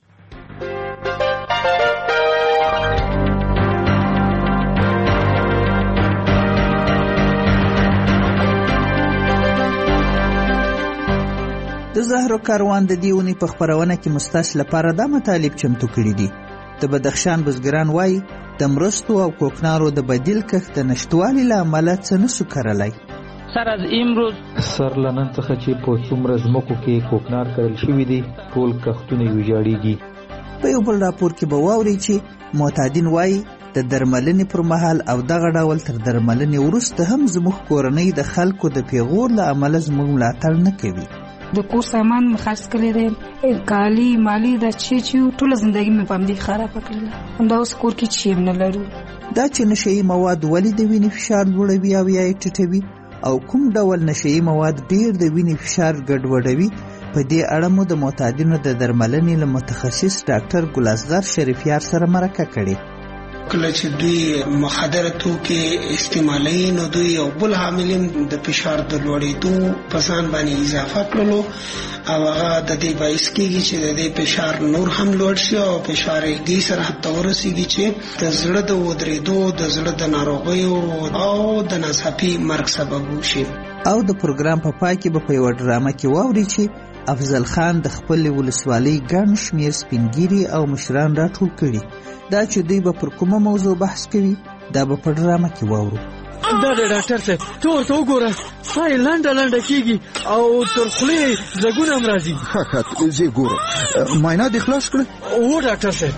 [SPEAKER 23] د زهرو کاروان د دې اونۍ په خپرونه کې مستاس لپاره دا مطالب چمتو کړي دي. د بدخشان بزګران وایي د مرستو او کوکنارو د بدیل کښت د نشتوالي له امله څه نسو کرلی.
[SPEAKER 24] سر از امروز
[SPEAKER 13] سر لنن څخه چې په څومره ځمکو کې کوکنار کرل شوي دي ټول کښتونه ویجاړیږي.
[SPEAKER 23] په یو بل راپور کې به واورئ چې معتادین وایي د درملنې پر مهال او دغه ډول تر درملنې وروسته هم زموږ کورنۍ د خلکو د پیغور له امله زموږ ملاتړ نه کوي.
[SPEAKER 25] د کور سامان مې خرڅ کړی دی، کالي مالي دا چې ټوله زندګي مې په همدې خرابه کړله. همدا اوس کور کې چې نه لرو.
[SPEAKER 23] دا چې نشهیي مواد ولې د وینې فشار لوړوي او یا یې ټیټوي او کوم ډول نشهیي مواد ډېر د وینې فشار ګډوډوي، په دې اړه مو د معتادینو د درملنې له متخصص ډاکټر ګلاسغر شریفیار سره مرکه کړې.
[SPEAKER 26] کله چې دوی مخدره توکي استعمالوي نو دوی یو بل عامل د فشار د لوړېدو په ځان باندې اضافه کړلو او هغه د دې باعث کېږي چې د دې فشار نور هم لوړ شي او فشار یې سره حتی ورسېږي چې د زړه د ودرېدو، د زړه د ناروغیو او د ناڅاپي مرګ سبب وشي.
[SPEAKER 23] او د پروګرام په پای کې به په یوه ډرامه کې واوري چې افضل خان د خپل ولسوالۍ ګڼ شمېر سپینګیري او مشران راټول کړي. دا چې دوی به پر کومه موضوع بحث کوي دا به په ډرامه کې واورو.
[SPEAKER 27] دا د ډاکټر صاحب ته ورته وګوره، ساه یې لنډه کېږي او تر خولې یې ځګونه هم راځي.
[SPEAKER 28] ښه زه ګورم. معاینات دې خلاص کړه؟
[SPEAKER 27] هو ډاکټر صاحب.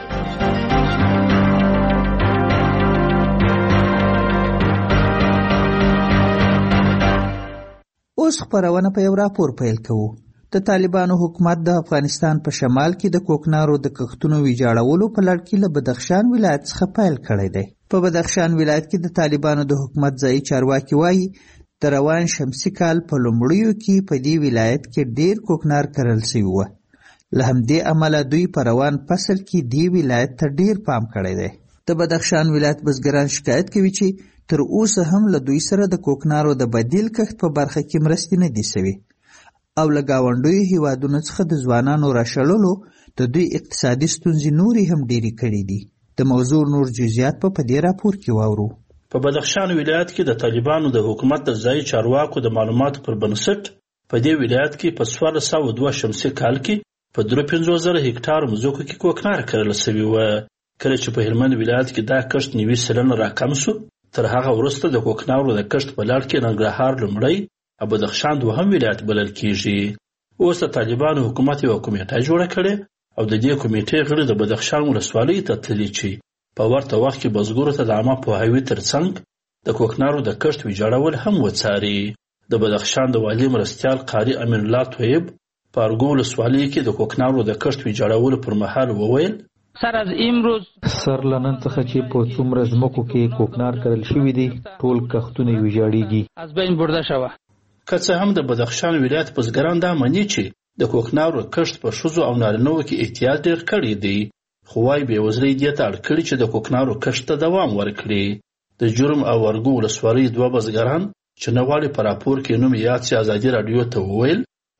[SPEAKER 23] اوس خپرونه په یو راپور پیل کوو. د طالبانو حکومت د افغانستان په شمال کې د کوکنارو د کښتونو ویجاړولو په لړ کې له بدخشان ولایت څخه پیل کړی دی. په بدخشان ولایت کې د طالبانو د حکومت ځایي چارواکي وایي د روان شمسي کال په لومړیو کې په دې ولایت کې ډیر کوکنار کرل شوي وو. له همدې امله دوی په روان فصل کې دې ولایت ته ډیر پام کړی دی. د بدخشان ولایت بزګران شکایت کوي چې تر اوسه هم له دوی سره د کوکنارو د بدیل کښت په برخه کې مرستې نه دي شوي او له ګاونډیو هیوادونو څخه د ځوانانو راشړلو د دوی اقتصادي ستونزې نورې هم ډېرې کړې دي. د موضوع نور جزئیات په دې راپور کې واورو.
[SPEAKER 29] په بدخشان ولایت کې د طالبانو د حکومت د ځایي چارواکو د معلوماتو پر بنسټ په دې ولایت کې په 1402 شمسي کال کې په 53,000 هکټار مځکو کې کوکنار کرل شوي وو. کله چې په هلمند ولایت کې دا کښت 90% راکم شو، تر هغه وروسته د کوکنارو د کښت په لړ کې ننګرهار لومړی او بدخشان دوهم ولایت بلل کیږي. اوس د طالبانو حکومت یو کمیټه جوړه کړې او د دې کمیټې غړي د بدخشان ولسوالۍ ته تللي چې په ورته وخت کې بزګرو ته د عامه پوهاوي ترڅنګ د کوکنارو د کښت ویجاړول هم وڅاري. د بدخشان د والي مرستیال قاري امین الله طیب په ارګو ولسوالۍ کې د کوکنارو د کښت ویجاړولو پر مهال وویل
[SPEAKER 24] سر از امروز
[SPEAKER 13] سر لنن څخه چې په څومره ځمکو کې کوکنار کرل شوي دي ټول کښتونه ویجاړیږي.
[SPEAKER 24] از بین برده شوه.
[SPEAKER 29] که څه هم د بدخشان ولایت بزګران دا مني چې د کوکنارو کښت په ښځو او نارینه‌وو کې احتیاط ډېر کړی دی، خو وايي بېوزلۍ دې ته اړ کړي چې د کوکنارو کښت ته دوام ورکړي. د جرم او ورګو ولسوالۍ 2 بزګران چې نه غواړي په راپور کې نوم یاد شي ازادي راډیو ته وویل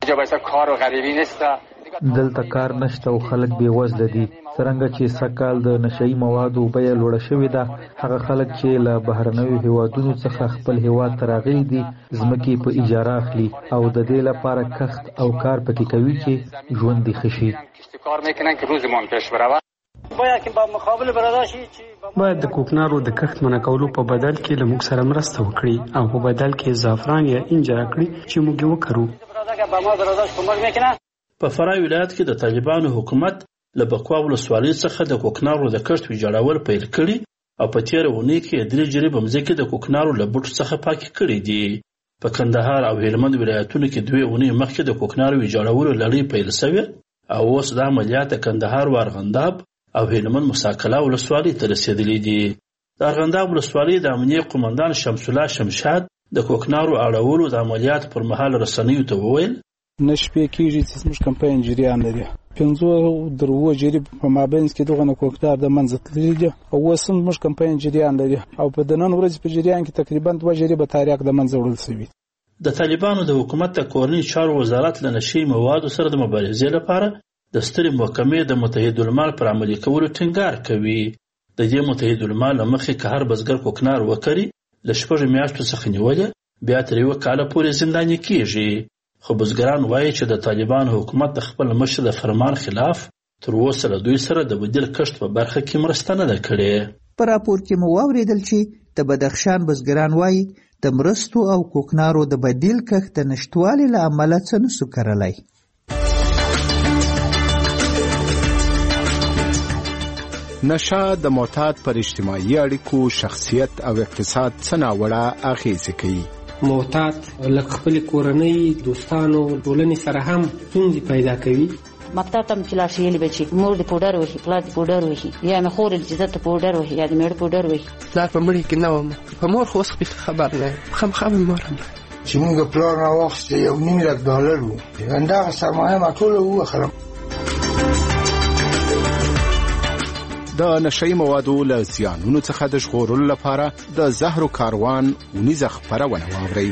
[SPEAKER 2] دلته کار نشته او خلک بېوزله دي. څرنګه چې سږکال د نشهیي موادو بیه لوړه شوې ده، هغه خلک چې له بهرنیو هیوادونو څخه خپل هیواد ته راغلي دي ځمکې په اجاره اخلي او د دې لپاره کښت او کار پکې کوي چې ژوند دې ښه شي.
[SPEAKER 3] باید د کوکنارو د کښت منع کولو په بدل کې له موږ سره مرسته وکړي او په بدل کې زعفران یا انجیر کړي چې موږ یې وکرو.
[SPEAKER 29] په فراه ولایت کې د طالبانو حکومت له بکوا ولسوالۍ څخه د کوکنارو د کښت ویجاړول پیل کړي او په تېره اونۍ کې 3 جریبه مځکې د کوکنارو له بوټو څخه پاکې کړي دي. په کندهار او هلمند ولایتونو کې 2 اونۍ مخکې د کوکنارو ویجاړولو لړۍ پیل شوې او اوس دا عملیات د کندهار وارغنداب او هلمند مساکله ولسوالۍ ته رسېدلي دي. د ارغنداب ولسوالۍ د امنیه قومندان شمس الله شمشاد د کوکنارو اړولو د عملیات پر مهال رسنیو ته وویل
[SPEAKER 6] نه شپې کېږي چې زموږ کمپاین جریان لري. 5 جریب په مابینځ کې دغه کوکنار د منځ تللي دي او اوس هم زموږ کمپاین جریان لري او په د نن ورځې په جریان کې تقریبا 2 جریبه تاریخ د منځ وړل شوي.
[SPEAKER 29] د طالبانو د حکومت د کورنۍ چارو وزارت له نشهیي موادو سره د مبارزې لپاره د سترې محکمې د متحدالمال پر عملي کولو ټینګار کوي. د دې متحدالمال له مخې که هر بزګر کوکنار وکري له 6 میاشتو څخه نیولې بیا تر 1 کاله پورې زنداني کیږي. خو بزګران وایي چې د طالبانو حکومت د خپل مشر د فرمان خلاف تر اوسه له دوی سره د بدیل کښت په برخه کې مرسته نه ده کړې.
[SPEAKER 23] په راپور کې مو واورېدل چې د بدخشان بزګران وایي د مرستو او کوکنارو د بدیل کښت د نشتوالي له امله څه نسو کرلی.
[SPEAKER 8] نشه د معتاد پر اجتماعي اړیکو، شخصیت او اقتصاد څه ناوړه اغېزې کوي.
[SPEAKER 3] معتاد لکه خپل کورنۍ، دوستانو، ټولنې سره هم ستونزې پیدا کوي.
[SPEAKER 10] مکتب ته چې لاړ شي یې به چې مور دې پوډر وهي، پلار دې پوډر وهي، یا مې خور چې زه ته پوډر وهي یا د مېړه پوډر وهي.
[SPEAKER 12] پلار په مړي کې نه وم، په مور خو اوس خبر نه یم، خامخا مې مور هم
[SPEAKER 14] چې موږ پلار راواخیسته $1,000,000 و، همدغه سرمایه ما ټوله ووخلم.
[SPEAKER 8] د نشهیي موادو له زیانونو څخه د ژغورلو لپاره د زهرو کاروان اونیزه خپرونه واورئ.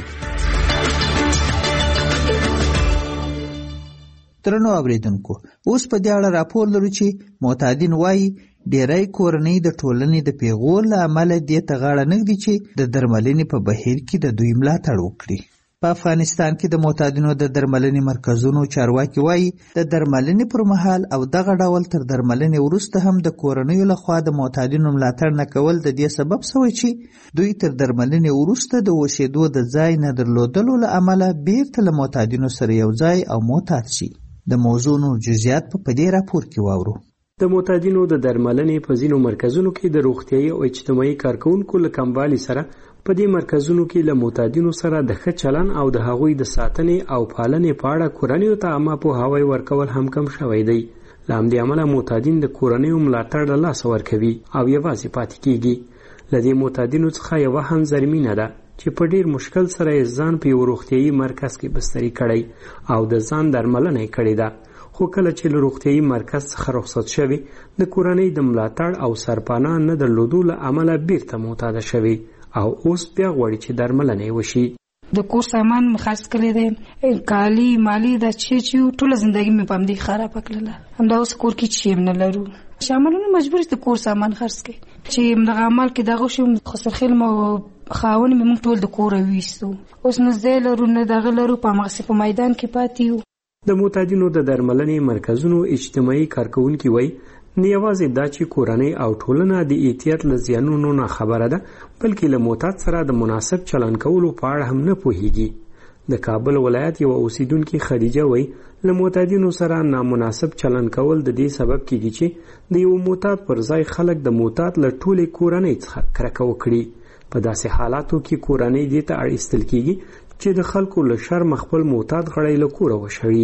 [SPEAKER 23] درنو اوریدونکو، اوس په دې اړه راپور لرو چې معتادین وایي ډېری کورنۍ د ټولنې د پیغور له امله دې ته غاړه نه ږدي چې د درملنې په بهیر کې د دوی ملاتړ وکړي. په افغانستان کې د معتادینو د درملنې مرکزونو چارواکي وایي د درملنې پر مهال او دغه ډول تر درملنې وروسته هم د کورنیو لخوا د معتادینو ملاتړ نه کول د دې سبب شوی چې دوی تر درملنې وروسته د اوسېدو د ځای نه درلودلو له امله بیرته له معتادینو سره یو ځای او معتاد شي. د موضوع نور جزئیات په دې راپور کې واورو.
[SPEAKER 3] د معتادینو د درملنې په ځینو مرکزونو کې د روغتیايي او اجتماعي کارکونکو له کموالي سره په دې مرکزونو کې له معتادینو سره د ښه چلن او د هغوی د ساتنې او پالنې په اړه کورنیو ته عامه پوهاوی ورکول هم کم شوی دی. له همدې امله معتادین د کورنیو ملاتړ له لاسه ورکوي او یوازې پاتې کیږي. له دې معتادینو څخه یوه هم زرمینه ده چې په ډیر مشکل سره یې ځان په یو روغتیايي مرکز کې بستري کړی او د ځان درملنه یې کړې ده. خو کله چې له روغتیايي مرکز څخه رخصت شوي د کورنۍ د ملاتړ او سرپناه نه درلودو له امله بیرته معتاده شوي او اوس بیا غواړي چې درملنه یې وشي.
[SPEAKER 25] د کور سامان مې خرڅ کړی دی، کالي مالي دا چې ټوله زندګي مې په همدې خرابه کړله. همدا اوس کور کې چې نه لرو، شاملونه مجبور د کور سامان خرڅ کړي چې دغه عمل کې دغه شو خسرخیل مو خاون مې موږ ټول د کور ویستو. اوس نه ځای لرو نه دغه لرو، په همغسې په میدان کې پاتې یو.
[SPEAKER 3] د معتادینو د درملنې مرکزونو اجتماعي کارکونکي وایي نه یوازې دا چې کورنۍ او ټولنه د احتیاط له زیانونو نه خبره ده، بلکې له معتاد سره د مناسب چلن کولو په اړه هم نه پوهیږي. د کابل ولایت یو اوسیدونکي خدیجه وایي له معتادینو سره نامناسب چلن کول د دې سبب کیږي چې د یو معتاد پر ځای خلک د معتاد له ټولې کورنۍ څخه کرکه وکړي. په داسې حالاتو کې کورنۍ دې ته اړ ایستل کیږي چې د خلکو له شرم خپل معتاد غړی له کوره وشړي.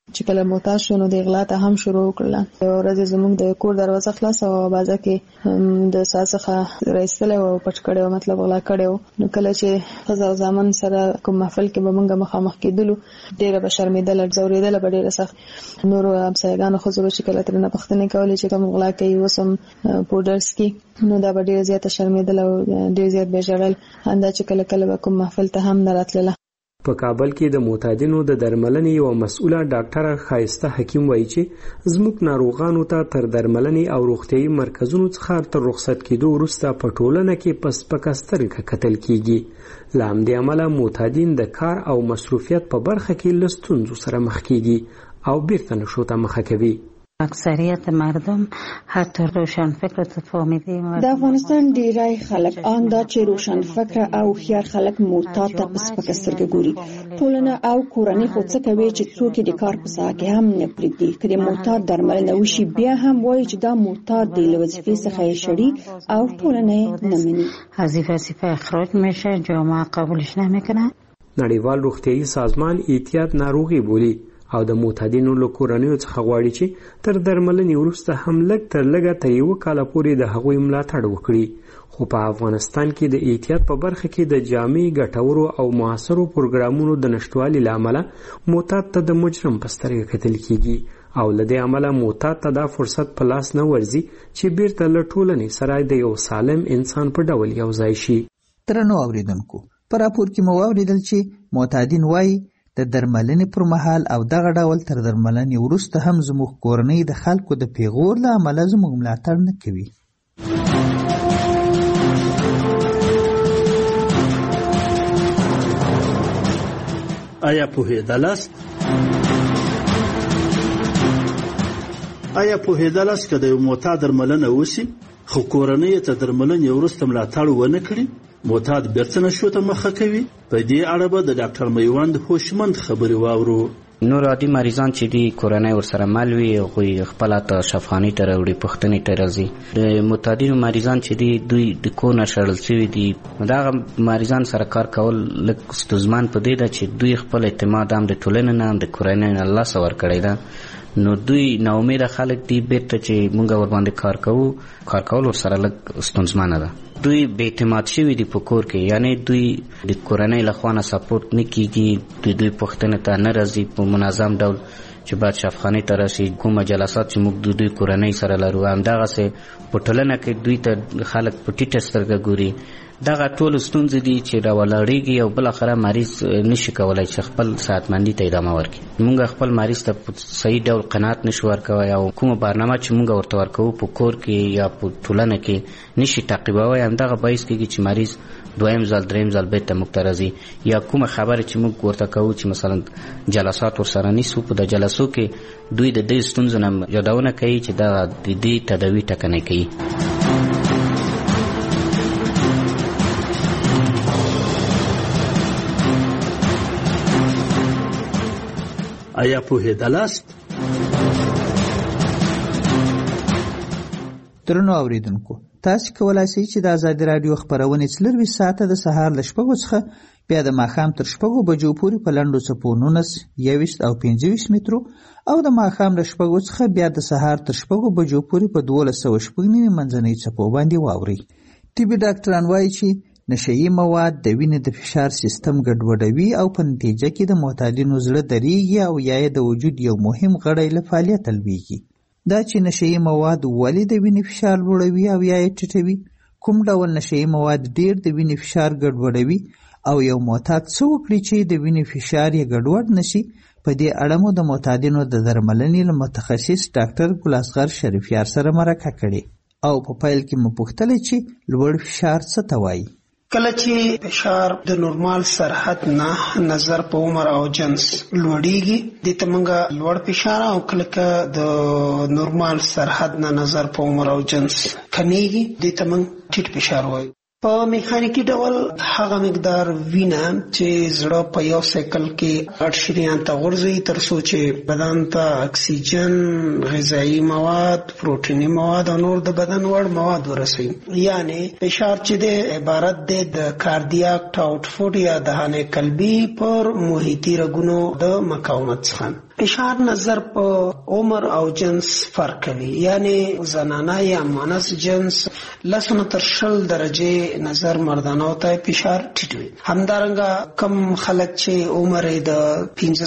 [SPEAKER 1] چې کله محتاج شو نو د اغلا ته هم شروع وکړل. یو ورځ زموږ د کور دروازه خلاصه او بازه کې د ساسخه رئیسله او پټ کړو مطلب غلا کړو. نو کله چې خزا او زامن سره کوم محفل کې به موږ مخامخ کېدلو ډېر به شرمېدل زوریدل به ډېر سخت. نور همسایګانو خو زه چې کله ترنه پښتنه کولې چې کوم غلا کوي وسم پودرز کې نو دا به ډېر زیات شرمېدل او ډېر زیات به ژړل. انده چې کله کله کوم محفل ته هم نه راتله.
[SPEAKER 3] په کابل کې د معتادینو د درملنې یو مسؤله ډاکټره خایسته حکیم وایي چې زموږ ناروغانو ته تر درملنې او روغتیايي مرکزونو څخه تر رخصت کېدو وروسته په ټولنه کې په سپکه سترګه کتل کیږي. له همدې امله معتادین د کار او مصروفیت په برخه کې له ستونزو سره مخ کیږي او بیرته نشو ته مخه کوي.
[SPEAKER 10] اکثریت مردم حتی روشن فکر ته فهمیده.
[SPEAKER 4] د افغانستان ډیری خلک آندا چې روشن فکر او خيار خلک معتاد ته پس پک سترګې ګوري. ټولنه او کورنۍ خو څه کوي چې څوک د کار په ساحه کې هم نه پریږدي. کله معتاد درملنه وشي بیا هم وایي چې دا معتاد دی له وظیفې څخه شړي او ټولنه نه مني.
[SPEAKER 10] وظیفه اخراج میشه، جامعه قبولش نمیکنه.
[SPEAKER 3] نړیوال روغتیايي سازمان اعتیاد ناروغي بولي او د معتادینو له کورنیو څخه غواړي چې تر درملنې وروسته هم لږ تر لږه تر یو کال پورې د هغوی ملاتړ وکړي. خو په افغانستان کې د احتیاط په برخه کې د جامع ګټورو او موثرو پروګرامونو د نشټوالي له امله معتاد ته د مجرم په سترګه کتل کیږي او له دې امله معتاد ته دا فرصت په لاس نه ورځي چې بیرته له ټولنې سره د یو سالم انسان په ډول یو ځای شي.
[SPEAKER 23] درنو اوریدونکو، په راپور کې مو واوریدل چې معتادین وایي د درملنې پر مهال او دغه ډول تر درملنې وروسته هم زموږ کورنۍ د خلکو د پیغور له امله زموږ ملاتړ نه کوي.
[SPEAKER 29] آیا پوهېدلاست که د یو معتاد درملنه وشي خو کورنۍ ته درملنې وروسته ملاتړ ونه کړي معتاد بیرته نشو ته مخه کوي؟ په دې اړه به د ډاکټر میوند هوشمند خبرې واورو.
[SPEAKER 5] نور عادي مریضان چې دی کورنۍ ورسره مل وي هغوی خپله ته شفاخانې ته راوړي، پوښتنې ته راځي. د معتادینو مریضان چې دی دوی د کور نه شړل شوي دي، دغه مریضان سره کار کول لږ ستونزمن په دې ده چې دوی خپل اعتماد هم د ټولنې نه هم د کورنۍ نه لاسه ورکړی ده. نو دوی ناامیده خلک دي، بیرته چې مونږ ورباندې کار کول ورسره لږ ستونزمنه ده. دوی بې اعتماد شوي دي په کور کې، یعنی دوی د کورنۍ له خوا نه سپورټ نه کیږي، دوی پوښتنې ته نه راځي په منظم ډول چې باید شفاخانې ته راشي. کومه جلسات چې موږ د دوی کورنۍ سره لرو همدغسې په ټولنه کې دوی ته خلک په ټیټه سترګه ګوري. دغه ټول ستونزې دي چې راولاړېږي او بالاخره مریض نشي کولی چې خپل صحتمندي ته ادامه ورکړي. موږ خپل مریض ته په صحیح ډول قناعت نشو ورکوی او کومه برنامه چې موږ ورته ورکوو په کور کې یا په ټولنه کې نشي تعقیبوی. همدغه باعث کېږي چې مریض دویم ځل دریم ځل بیرته موږ ته راځي. یا کومه خبره چې موږ ورته کوو چې مثلا جلسات ورسره نیسو، په د جلسو کې دوی د دې ستونزو نه یادونه کوي چې دا د دې تداوي ټاکنه کوي.
[SPEAKER 29] آیا پوهېدلاست؟
[SPEAKER 23] درنو اوریدونکو، تاسو کولای شئ چې د ازادي رادیو خبرونه 24 ساعته د سهار له 6 څخه بیا د ماښام تر 6 بجو پورې په لنډو څپو 19 21 او 25 مترو او د ماښام له 6 څخه بیا د سهار تر 6 بجو پورې په 1290 منځنۍ څپو باندې واوري. طبي ډاکټران وایي چې نشهیي مواد د وینې د فشار سیستم ګډوډوي او په نتیجه کې د معتادینو زړه دریږي او یا د وجود یو مهم غړی له فعالیت لویږي. دا چې نشهیي مواد ولې د وینې فشار لوړوي او یا یې ټیټوي، کوم ډول نشهیي مواد ډیر د وینې فشار ګډوډوي او یو معتاد څه وکړي چې د وینې فشار یې ګډوډ نشي، په دې اړه مو د معتادینو د درملنې له متخصص ډاکټر ګلاسغر شریفیار سره مرکه کړې او په پیل کې مو پوښتلې چې لوړ فشار څه ته وایي.
[SPEAKER 26] کله چې فشار د نورمال سرحد نه نظر په عمر او جنس لوړیږي د تمنګ لوړ فشار، او کله د نورمال سرحد نه نظر په عمر او جنس کمیږي د تمنګ ټیټ فشار وایي. په میخانیکی ډول هغه مقدار وینه چې زړه په یو سیکل کې 8 شریان ته غورځي تر څو چې بدن ته اکسیجن، غذایی مواد، پروتینی مواد او نور د بدن وړ مواد ورسوي. یعنی فشار چې د عبارت دی د کاردیاک آوټپوټ یا دهانه قلبي پر محیطي رګونو د مقاومت څخه. فشار نظر په عمر او جنس فرق کوي، یعنی زنانه یا مؤنث جنس 10 نه تر 20 درجه نظر مردانه ته فشار ټیټ وي. همدارنګه کم خلک چې عمر د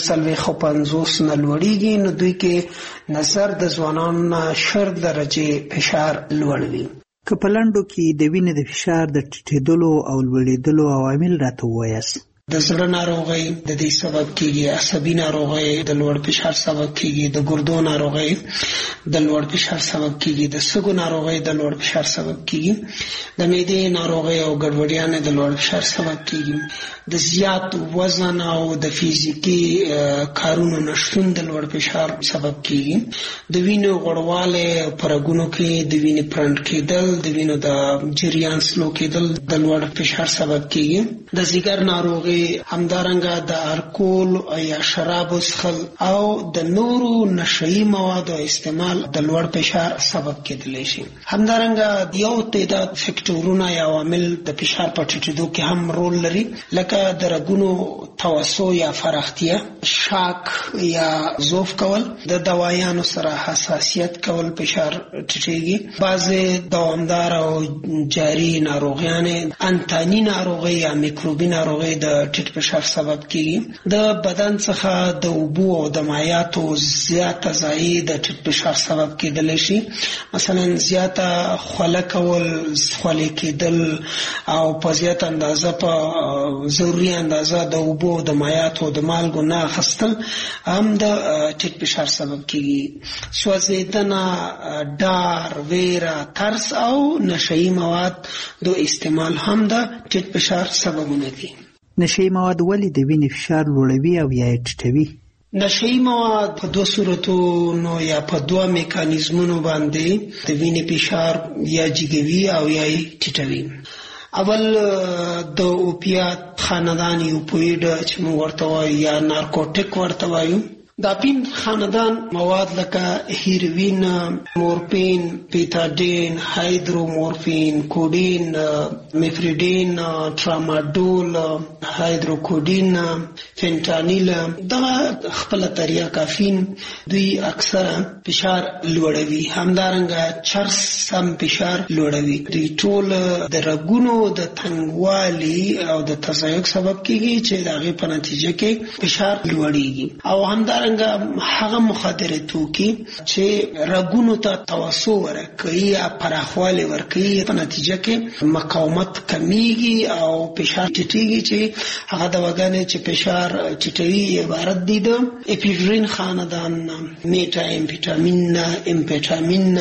[SPEAKER 26] 45 نه لوړیږي نو دوی کې نظر د ځوانانو نه 20 درجه فشار لوړ وي.
[SPEAKER 23] که په لنډو کې د وینې د فشار د ټیټېدلو او لوړېدلو عوامل راته ووایاست.
[SPEAKER 26] د زړه ناروغي د دې سبب کیږي، عصبي ناروغي د لوړ فشار سبب کیږي، د ګردو ناروغي د لوړ فشار سبب کیږي، د سږو ناروغي د لوړ فشار سبب کیږي، د معدې ناروغي او ګډوډیانه د لوړ فشار سبب کیږي، د زیات وزن او د فزیکی کارونو نشون د لوړ فشار سبب کیږي، د وینې غوړوالی پرګونو کې د وینې پرند کېدل، د وینې د جریان سلو کېدل د لوړ فشار سبب کیږي، د ځیګر ناروغي همدارنګه د الکول یا شراب څښل او د نورو نشئی موادو استعمال د لوړ فشار سبب کېدلی شي. همدارنګه یو تعداد فکټورونه یا عوامل د فشار په ټیټېدو کې هم رول لري، لکه د رګونو توسع یا فراختیا، شاک یا ضعف کول، د دوايانو سره حساسیت کول فشار ټیټېږي، بعضې دوامدار او جاری ناروغیانې انتاني ناروغي یا میکروبي ناروغي د ټیټ فشار سبب کیږي، د بدن څخه د اوبو او د مایعاتو زیاته ضایع د ټیټ فشار سبب کېدلی شي. مثلا زیاته خوله کول، خولې کېدل او په زیاته اندازه په ضروري اندازه د اوبو د مایعاتو د مالګو نه اخیستل هم د ټیټ فشار سبب کیږي. سوځېدنه، ډار، ویره، ترس او نشئی مواد د استعمال هم د ټیټ فشار سببونه دي.
[SPEAKER 23] نشئی مواد ولې د وینې فشار لوړوي او یا یې ټیټوي؟
[SPEAKER 26] نشئی مواد په 2 صورتونو یا په 2 میکانیزمونو باندې د وینې فشار یا جګوي او یا یې ټیټوي. اول د اوپیات خاندان اوپویډ چې موږ ورته وایو یا نارکوټیک ورته وایو، دا پین خاندان مواد لکه هیروین، مورفین، پیتاډین، هایدرومورفین، کوډین، میفریډین، ټراماډول، هایدروکوډین، فینټانیل، دا خپل طریقه کافین دوی اکثره فشار لوړوي. همدارنګه چرس هم فشار لوړوي. دوی ټول د رګونو د تنګوالي او د تضایق سبب کیږي چې د هغې په نتیجه کې فشار لوړیږي. او همدارنګه هغه مخدره توکي چې رګونو ته توسع ورکوي یا پراخوالی ورکوي، په نتیجه کې مقاومت کمیږي او فشار ټیټیږي، چې هغه دواګانې چې فشار ټیټوي عبارت دي د اپیډرین خاندان، میټا امفیټامین، امفیټامین،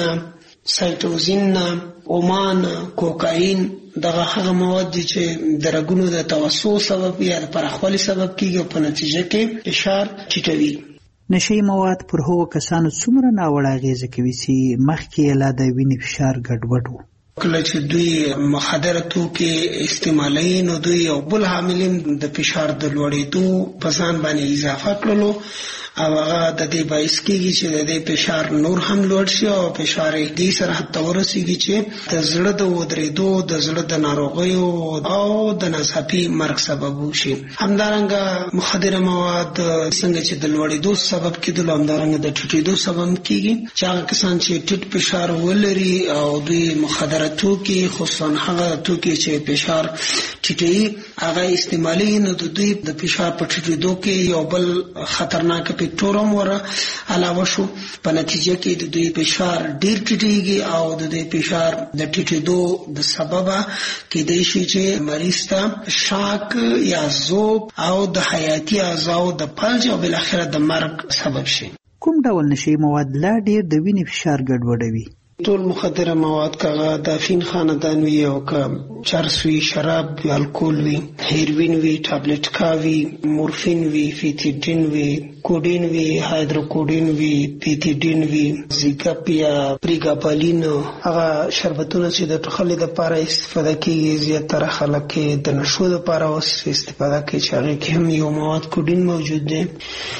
[SPEAKER 26] سایټوزین، اومان، کوکاین، دغه هغه مواد دي چې د رګونو د توسع سبب یا د پراخوالي سبب کیږي او په نتیجه کې فشار ټیټوي.
[SPEAKER 23] نشئی مواد پر هغو کسانو څومره ناوړه اغیزه کوي چې مخکې یې لا د وینې فشار ګډوډ و؟
[SPEAKER 26] کله چې دوی مخدره توکي استعمالوي نو دوی یو بل عامل د فشار د لوړېدو په ځان باندې اضافه کړلو او هغه د دې باعث کېږي چې د دې فشار نور هم لوړ شي او فشار یې دې سره حتی ورسېږي چې د زړه د ودرېدو، د زړه د ناروغیو او د ناڅاپي مرګ سبب وشي. همدارنګه مخدره مواد څنګه چې د لوړېدو سبب کېدل، همدارنګه د ټیټېدو سبب کېږي چې هغه کسان چې ټیټ فشار ولري او دوی مخدره توکي، خصوصا هغه توکي چې فشار ټیټوي هغه استعمالي، نو د دوی د فشار په ټیټېدو کې یو بل خطرناک فکټورم ور علاوه شو، په نتیجه کې د دوی فشار ډیر ټیټیږي او د دوی فشار د ټیټېدو د سببه کېدای شي چې مریض ته شاک یا ذوب او د حیاتي اعضاو د فلج او بالاخره د مرګ سبب شي.
[SPEAKER 23] کوم ډول نشئی مواد لا ډیر د وینې فشار ګډوډوي؟
[SPEAKER 26] ټول مخدره مواد کاغه د فین خاندان وی او که چرس وی، شراب وی، الکول وی، هیروین وی، ټابلیټ کاوی، مورفین وی، فیتیډین وی، کوډین وی، هایدروکوډین وی، پیتیډین وی، زیګاپ یا پریګابالین، هغه شربتونه چې د ټوخلې لپاره استفاده کیږي، زیاتره خلک د نشو لپاره استفاده کوي چې هغه کې هم یو مواد کوډین موجود دی.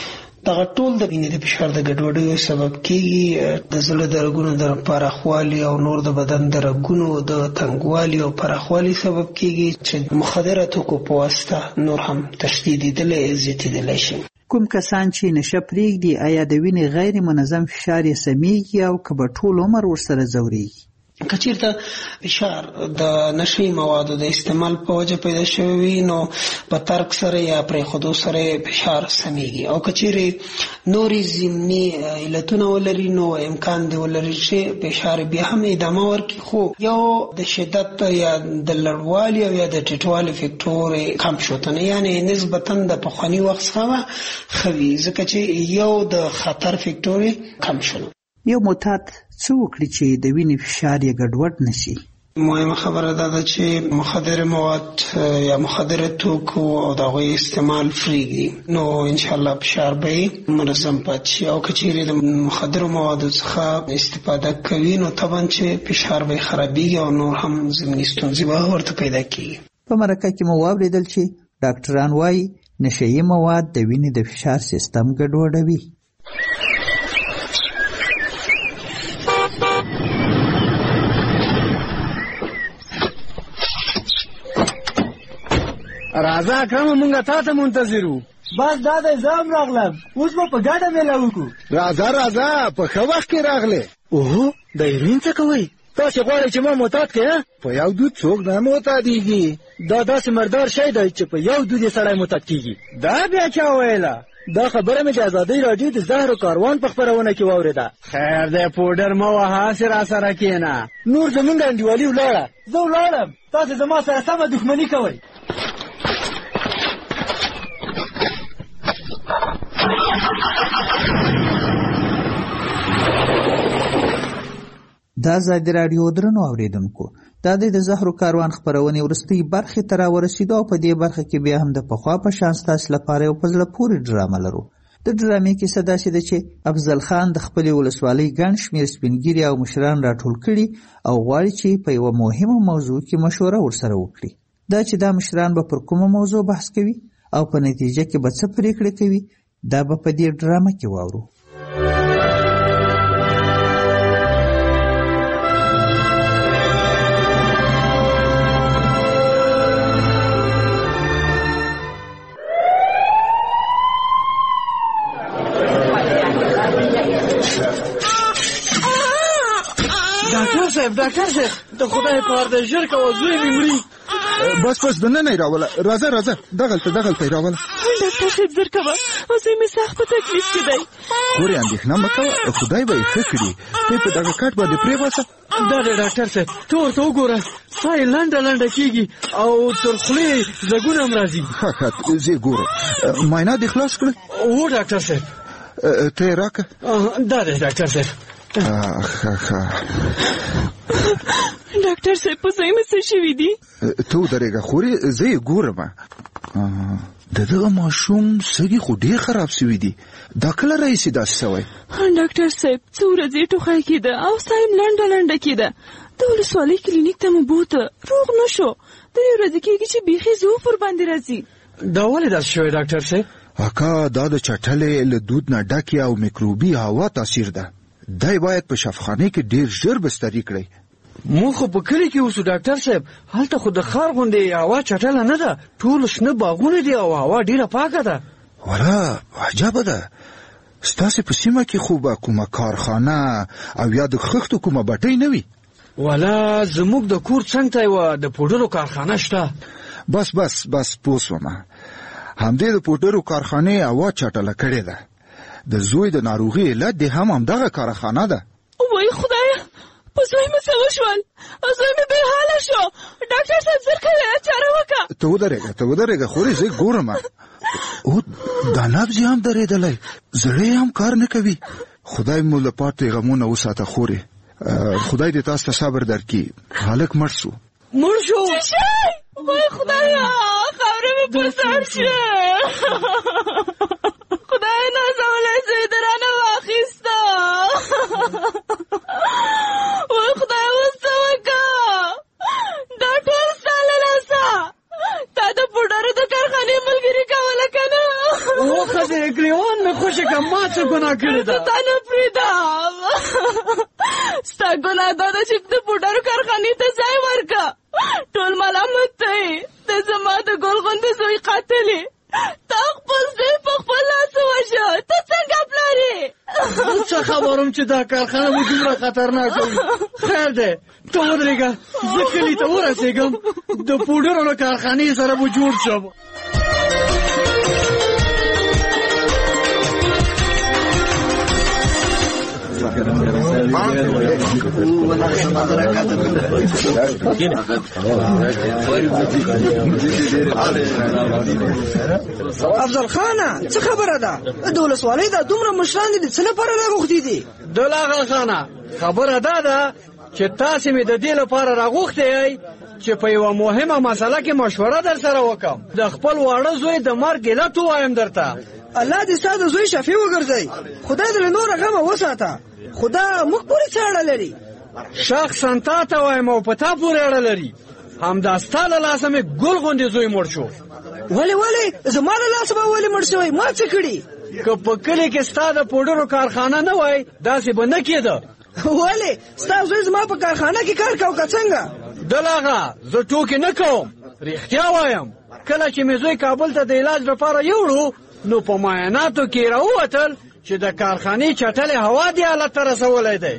[SPEAKER 26] دغه ټول د وینې د فشار د ګډوډۍ سبب کیږي. د زړه د رګونو د پراخوالي او نور د بدن د رګونو د تنګوالي او پراخوالي سبب کیږي چې مخدره توکو په واسطه نور هم تشدیدېدلی زیاتېدلی شي.
[SPEAKER 23] کوم کسان چې نشه پرېږدي آیا د وینې غیر منظم فشار یې سمیږي او که به ټول عمر ورسره ځورېږي؟
[SPEAKER 26] که چېرته فشار د نشي موادو د استعمال په وجه پیدا شوی وي نو په ترک سره یا پرېښودو سره فشار سمیږي، او که چېرې نورې ضمني علتونه ولري نو امکان دی ولري چې فشار بیا هم ادامه ورکړي، خو یو د شدت یا د لړوالي او یا د ټیټوالي فکټور کم شوتنه، یعنی نسبتا د پخواني وخت څخه ښه وي، ځکه چې یو د خطر فکټور کم شول.
[SPEAKER 23] یو معتاد څه وکړي چې د وینې فشار یې ګډوډ نشي؟
[SPEAKER 26] مهمه خبره ده چې مخدر مواد یا مخدر توکو او د هغوی استعمال پرېږدي نو انشاءالله فشار به منظم پاتې شي، او که چیرې د مخدر موادو څخه استفاده کوي نو طبعا چې فشار به خرابېږي او نور هم ضمني ستونزې به ورته پیدا کېږي.
[SPEAKER 23] په مرکه کې مو واورېدل چې ډاکټران وایي نشهیي مواد د وینې د فشار سیستم ګډوډوي.
[SPEAKER 27] راځه اکرم مونږه تا ته منتظر وو.
[SPEAKER 9] بس دا دی زه هم راغلم، اوس به په ګډه میله وکړو.
[SPEAKER 28] راځه په ښه وخت کې راغلې.
[SPEAKER 9] اوهو د هیروین څه کوئ؟ تاسې غواړئ چې ما معتاد کړې؟
[SPEAKER 28] په یو دود څوک نه معتادېږي.
[SPEAKER 9] دا داسې مردار شی دی چې په یو دود یې سړی معتاد کېږي. دا بیا چا ویله؟ دا خبره مې د ازادۍ راډیو د زهرو کاروان په خپرونه کې واورېده. خیر دی پوډر مه وهه، هسې راسره کښېنه. نور زمونږ انډیوالي ولاړه، زه ولاړم، تاسې زما سره سمه دښمني کوئ.
[SPEAKER 23] دا ازادي راډیو درنو اوریدونکو، دا د زهرو کاروان خپرونې وروستۍ برخې ته راورسېدو او په دې برخه کې بیا هم د پخوا په شان ستاسو لپاره یو په زړه پورې ډرامه لرو. د ډرامې کیسه داسې ده چې افضل خان د خپلې ولسوالۍ ګڼ شمېر سپینګیري او مشران راټول کړي او غواړي چې په یوه مهمه موضوع کې مشوره ورسره وکړي. دا چې دا مشران به پر کومه موضوع بحث کوي او په نتیجه کې به څه پریکړې کوي دا به په دې ډرامه کې واورو.
[SPEAKER 9] ډاکټر صاحب د خدای په اړه ژر کوه، زوی مې مري.
[SPEAKER 28] بس دننه یې راوله، راځه دغلته یې راوله.
[SPEAKER 7] ډاکټر صاحب زر کوه، زوی مې سخت په تکلیف کې دی.
[SPEAKER 28] خورې اندېښنه مه کوه، خدای به یې ښه کړي. ته په دغه کټ باندې پرېباسه.
[SPEAKER 9] دا دی ډاکټر صاحب، ته ورته وګوره، ساه یې لنډه کېږي او تر خولې ځګونه هم راځي.
[SPEAKER 28] ښه زه یې ګورم. معاینه دې خلاص کړه؟
[SPEAKER 9] هو ډاکټر صاحب.
[SPEAKER 28] ته یې راکړه.
[SPEAKER 9] دا دی ډاکټر صاحب.
[SPEAKER 7] ډاکټر صاحب په ځای مې څه شوي دي؟
[SPEAKER 28] ته ودرېږه خورې، زه یې ګورم. د دغه ماشوم سږي خو ډېر خراب سوي دي. دا کله راهیسې داسې سوی؟
[SPEAKER 7] ډاکټر صاحب څو ورځې ټوخی کېده او ساه یې لنډه کېده. د ولسوالۍ کلینیک ته مو بوته، روغ نه شو. درې ورځې کېږي چې بیخي زوف ورباندې راځي.
[SPEAKER 9] دا ولې داسې شوی ډاکټر صاحب؟
[SPEAKER 28] اکا دا د چټلې له دود نه ډکې او میکروبي هوا تاثیر ده. دای باید په شفاخانه کې ډیر ژر بستري کړئ.
[SPEAKER 9] مونږ خو په کلي کې اوسو ډاکټر صاحب، هلته خو د ښار غوندې هوا چټله نه ده، ټول شنه باغونه دي او هوا ډیره پاکه ده.
[SPEAKER 28] ولا عجبه ده. ستاسې په سیمه کې خو به کومه کارخانه او یا د خښتو کومه بټۍ نه وي؟
[SPEAKER 9] ولا زموږ د کور څنګ ته یوه د پوډرو کارخانه شته.
[SPEAKER 28] بس پوه سومه. همدې د پوډرو کارخانې هوا چټله کړې ده. د زوی د ناروغي علت دې هم همدغه کارخانه ده.
[SPEAKER 7] وای خدایا، په زوی مې څه وشول؟ زوی مې بېحاله شو. ډاکټر صاحب زر کوې چاره وکړه.
[SPEAKER 28] ته ودرېږه خورې، زه ګورم. او دا نبض یې هم درېدلی، زړه یې هم کار نه کوي. خدای مو له پاتې غمونه وساته خورې. خدای دې تاسو ته صبر درکړي. هلک مړ شو.
[SPEAKER 7] وای خدایا، خاوره مې پر سر شوه. خدای نازولی زوی د رانه واخیسته. وای خدای اوس څه وکړه؟ دا ټول ستا له لاسه. تا د پوډرو د کارخانې ملګري کوله که نه؟
[SPEAKER 9] ښځې ګریوان مې خوش خوشې که ما څه ګناه کړې ده؟
[SPEAKER 7] تا نه پرېږدم. ستا ګناه دا ده چې د پوډرو کارخانې ته ځای ورکړه. ټول ملامت دی. ته زما د ګل غوندې زوی قاتل یې. تا خپل زوی په خپل لاس ووژه. ته څنګه پلار یې؟
[SPEAKER 9] زه څه خبر وم چې دا کارخانه مو دومره خطرناکه وي. خیر دی ته ودرېږه، زه کلي ته ورسېږم، د پوډرو له کارخانې سره به جوړ شم.
[SPEAKER 11] افضل خانه څه خبره ده؟ د ولسوالۍ دا دومره مشران دي څه لپاره راغوښتي دي؟
[SPEAKER 9] دلاغه خانه خبره دا ده چې تاسې مې د دې لپاره راغوښتی یئ چې په یوه مهمه مسله کې مشوره در سره وکړم. د خپل واړه زوی د مرګ علت ووایم درته.
[SPEAKER 11] الله دې ستا د زوی شفیع وګرځوي. خدای دې له نوره غمه وساته. خدا موږ پورې څه اړه لري؟
[SPEAKER 9] شخصا تا ته وایم او په تا پورې اړه لري. همدا ستا له لاسه مې ګل غوندې زوی مړ شو.
[SPEAKER 11] ولې زما له لاسه به ولې مړ شوی؟ ما څه کړي؟
[SPEAKER 9] که په کلي کې ستا د پوډرو کارخانه نه وای داسې به نه کېده.
[SPEAKER 11] ولې ستا زوی زما په کارخانه کې کار کو که څنګه؟
[SPEAKER 9] دلاغه زه ټوکې نه کوم، رښتیا وایم. کله چې مې زوی کابل ته د علاج لپاره یوړو نو په معایناتو کې راووتل چې د کارخانې چټلې هوا دې حالت ته رسولی دی.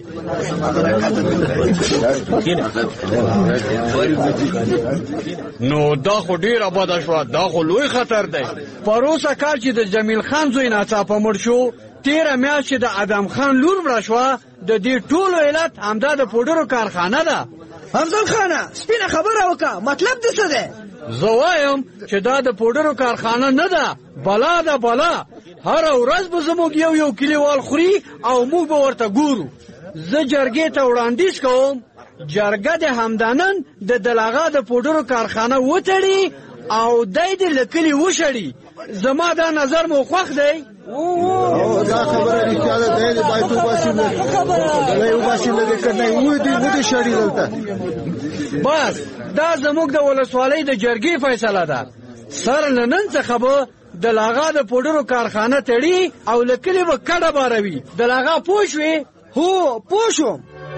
[SPEAKER 9] نو دا خو ډېره بده شوه، دا خو لوی خطر دی. پروسه کال چې د جمیل خان زوی ناڅاپه مړ شو، تېره میاشت چې د ادم خان لور مړه شوه، د دې ټولو علت همدا د پوډرو کارخانه ده.
[SPEAKER 11] افضل خانه سپینه خبره وکړه، مطلب دې څه دی؟
[SPEAKER 9] زه وایم چې دا د پوډرو کارخانه نه ده، بلا ده بلا. هر ورځ به زموږ یو کلیوال خوري او موږ به ورته ګورو. زه جرګې ته وړاندیز کوم جرګه د همدانن د دلاغه د پوډرو کارخانه وتړي او دای دې له کلي وشړي. زما دا نظر مو خوښ دی؟
[SPEAKER 28] دا خبره رښتیا ده. دی باید وباسي نه دې کړنی ودې شړي دلته.
[SPEAKER 9] بس دا زموږ د ولسوالۍ د جرګې فیصله ده. سره له نن څخه به د لاغا د پوډرو کارخانه تړي او له کلي به کډه باروي. د لاغا پوه شوې؟
[SPEAKER 11] هو پوه شوم.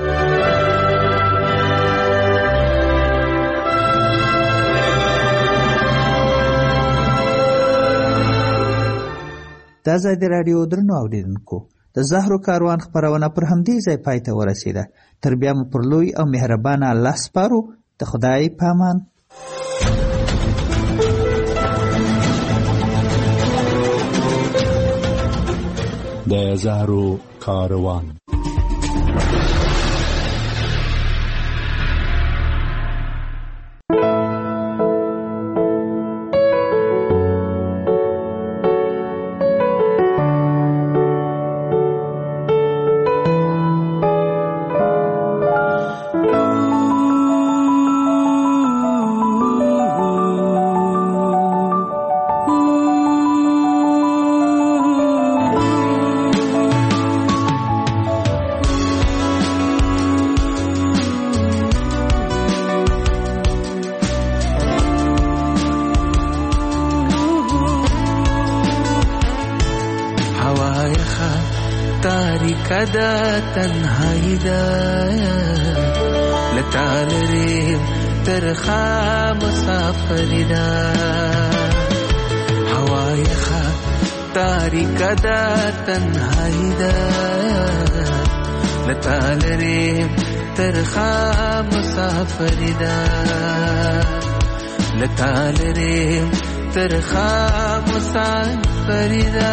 [SPEAKER 23] دا ځای د راډیو درنو اوریدونکو د زهرو کاروان خپرونه پر همدې ځای پای ته ورسېده. تر بیا مو پر لوی او مهربانه الله سپارو. د خدای په امان.
[SPEAKER 15] د زهرو کاروان.
[SPEAKER 16] کدا تنهایی دا لتالریم ترخا مسافری دا هوای خا تاریک دا تنهایی دا لتالریم ترخا مسافری دا لتالریم ترخا مسافری دا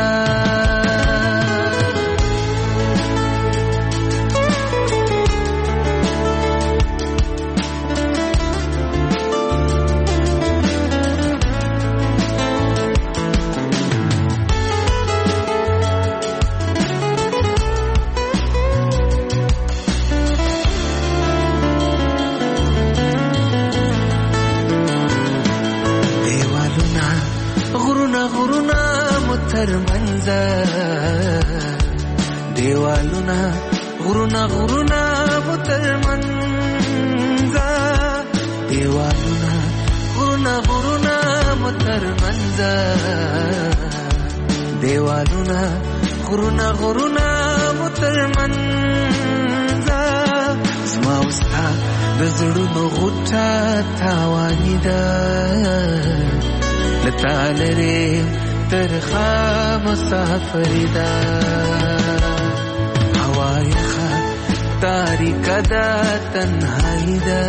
[SPEAKER 16] دیوالونا غرونا غرونا مترمنزا دیوالونا غرونا غرونا مترمنزا دیوالونا غرونه غرونه مترمنځه زما وستا د زړونو غوټه تاواني ده لتا لرې ترخه مسافري ده هوا یخه تاریکه ده تنهایي ده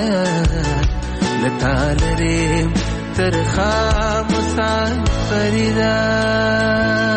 [SPEAKER 16] لتا لرې ترخه مسافري ده